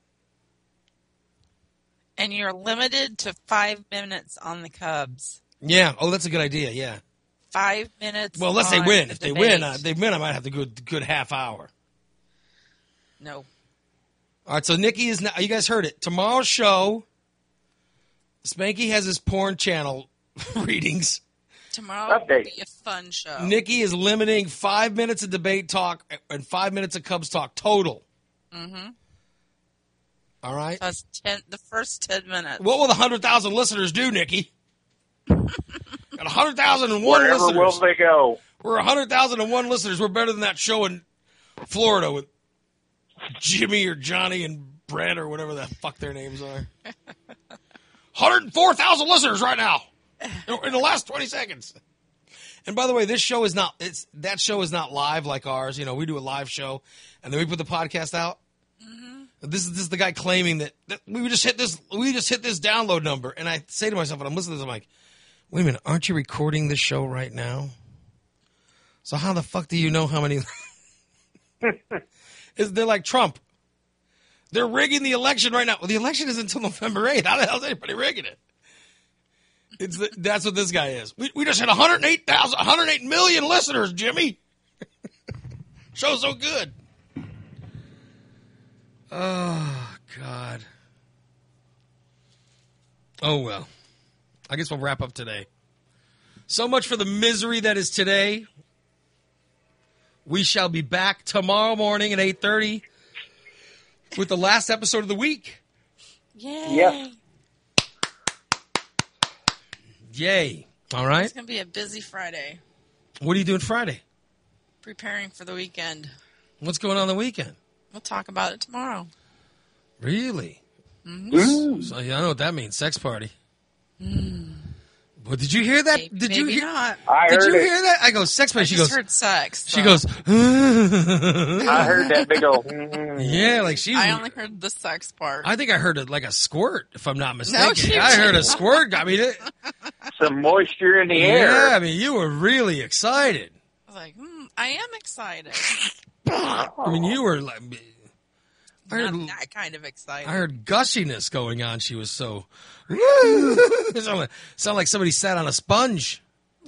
And you're limited to 5 minutes on the Cubs. Yeah. Oh, that's a good idea. Yeah. 5 minutes. Well, unless they on win. the If they debate. win, I might have to go a good half hour. No. All right. So Nikki is now. You guys heard it. Tomorrow's show. Spanky has his porn channel readings. Tomorrow Update. will be a fun show. Nikki is limiting 5 minutes of debate talk and 5 minutes of Cubs talk total. Mm-hmm. All right. That's the first 10 minutes. What will the 100,000 listeners do, Nikki? Got 100,001 Wherever listeners. will they go? We're 100,001 listeners. We're better than that show in Florida with Jimmy or Johnny and Brett or whatever the fuck their names are. 104,000 listeners right now in the last 20 seconds. And by the way, this show is not. That show is not live like ours. You know, we do a live show and then we put the podcast out. This is the guy claiming that we just hit this download number, and I say to myself, when I'm listening to this, I'm like, wait a minute, aren't you recording this show right now? So how the fuck do you know how many? They're like Trump. They're rigging the election right now. Well, the election isn't until November 8th. How the hell is anybody rigging it? That's what this guy is. We just had 108 million listeners, Jimmy. Show's so good. Oh, God. Oh, well. I guess we'll wrap up today. So much for the misery that is today. We shall be back tomorrow morning at 8:30 with the last episode of the week. Yay. Yes. Yay. All right. It's going to be a busy Friday. What are you doing Friday? Preparing for the weekend. What's going on the weekend? We'll talk about it tomorrow. Really? Ooh. So yeah, I know what that means. Sex party. Well, did you hear that? Did you Maybe hear? not. I Did heard you it. hear that? I go sex party. I She just goes. heard sex. She so goes. I heard that big old. Yeah, like she. I only heard the sex part. I think I heard it like a squirt, if I'm not mistaken. you I heard a didn't. squirt. I mean, Some moisture in the air. yeah. I mean, you were really excited. I was like, I am excited. I mean, you were like. I heard, Not that kind of excited. I heard gushiness going on. She was so. Sound like somebody sat on a sponge.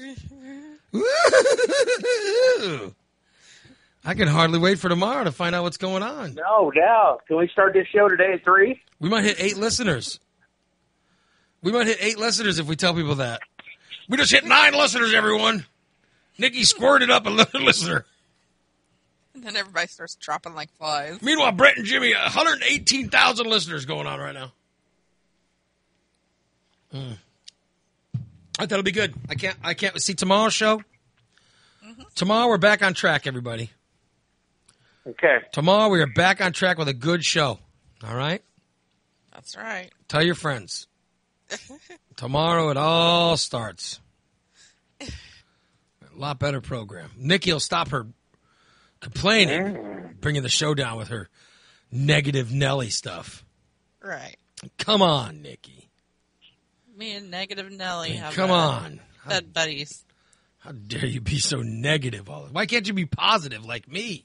I can hardly wait for tomorrow to find out what's going on. No doubt. Can we start this show today at 3? We might hit 8 listeners. We might hit 8 listeners if we tell people that. We just hit 9 listeners, everyone. Nikki squirted up a listener. And then everybody starts dropping like flies. Meanwhile, Brett and Jimmy, 118,000 listeners going on right now. right, that'll be good. I can't see tomorrow's show. Mm-hmm. Tomorrow we're back on track, everybody. Okay. Tomorrow we are back on track with a good show. All right? That's right. Tell your friends. Tomorrow it all starts. A lot better program. Nikki will stop her complaining, bringing the show down with her negative Nelly stuff. Right. Come on, Nikki. Me and Negative Nelly have come on. bed buddies. How dare you be so negative? Why can't you be positive like me?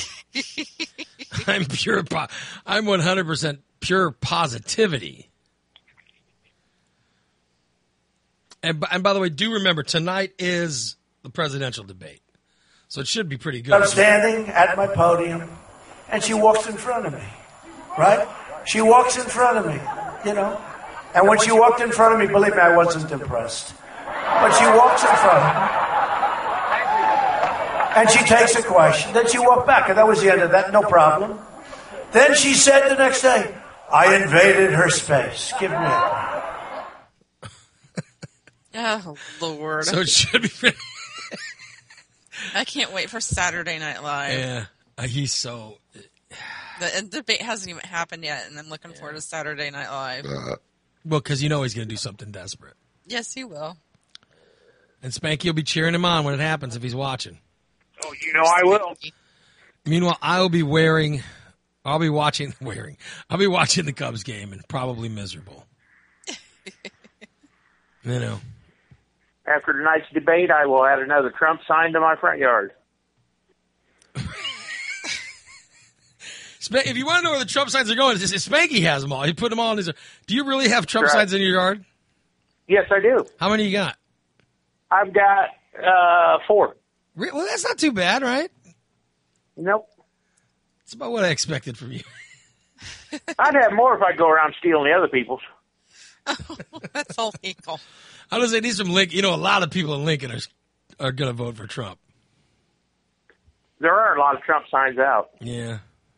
I'm 100% pure positivity. And by the way, do remember, tonight is the presidential debate. So it should be pretty good. I'm standing at my podium, and she walks in front of me, right? She walks in front of me, you know? And when she walked in front of me, believe me, I wasn't impressed. But she walks in front of me. And she takes a question. Then she walked back, and that was the end of that. No problem. Then she said the next day, I invaded her space. Give me a... Oh, Lord. So it should be... I can't wait for Saturday Night Live. Yeah. He's so... The debate hasn't even happened yet, and I'm looking forward to Saturday Night Live. Well, because you know he's going to do something desperate. Yes, he will. And Spanky will be cheering him on when it happens if he's watching. Oh, you know I will. Meanwhile, I'll be watching the Cubs game and probably miserable. You know. After tonight's debate, I will add another Trump sign to my front yard. If you want to know where the Trump signs are going, Spanky has them all. He put them all in his... Do you really have Trump signs in your yard? Yes, I do. How many you got? I've got 4. Well, that's not too bad, right? Nope. That's about what I expected from you. I'd have more if I'd go around stealing the other people's. That's illegal. I was saying, these from Lincoln. You know, a lot of people in Lincoln are going to vote for Trump. There are a lot of Trump signs out. Yeah.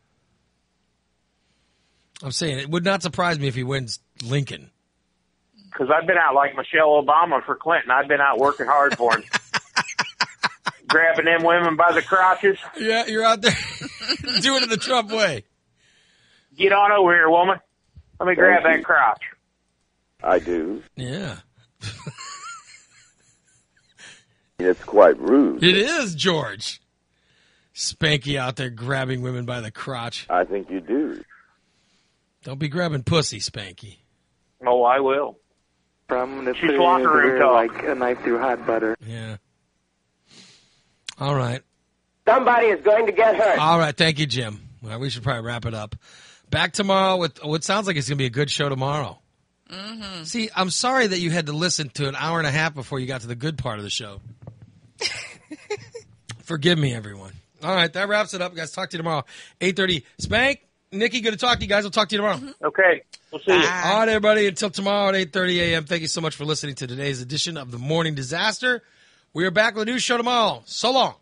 I'm saying, it would not surprise me if he wins Lincoln. Because I've been out like Michelle Obama for Clinton. I've been out working hard for him. Grabbing them women by the crotches. Yeah, you're out there doing it the Trump way. Get on over here, woman. Let me grab that crotch. I do. Yeah. It's quite rude. It is, George. Spanky out there grabbing women by the crotch. I think you do. Don't be grabbing pussy, Spanky. Oh, I will. She's locker room talk. Like a knife through hot butter. Yeah. All right. Somebody is going to get hurt. All right. Thank you, Jim. Well, we should probably wrap it up. Back tomorrow with what sounds like it's going to be a good show tomorrow. Mm-hmm. See, I'm sorry that you had to listen to an hour and a half before you got to the good part of the show. Forgive me, everyone. All right. That wraps it up, guys. Talk to you tomorrow. 8:30. Spank, Nikki, good to talk to you guys. We'll talk to you tomorrow. Mm-hmm. Okay. We'll see you. All right, everybody. Until tomorrow at 8:30 a.m. Thank you so much for listening to today's edition of The Morning Disaster. We are back with a new show tomorrow. So long.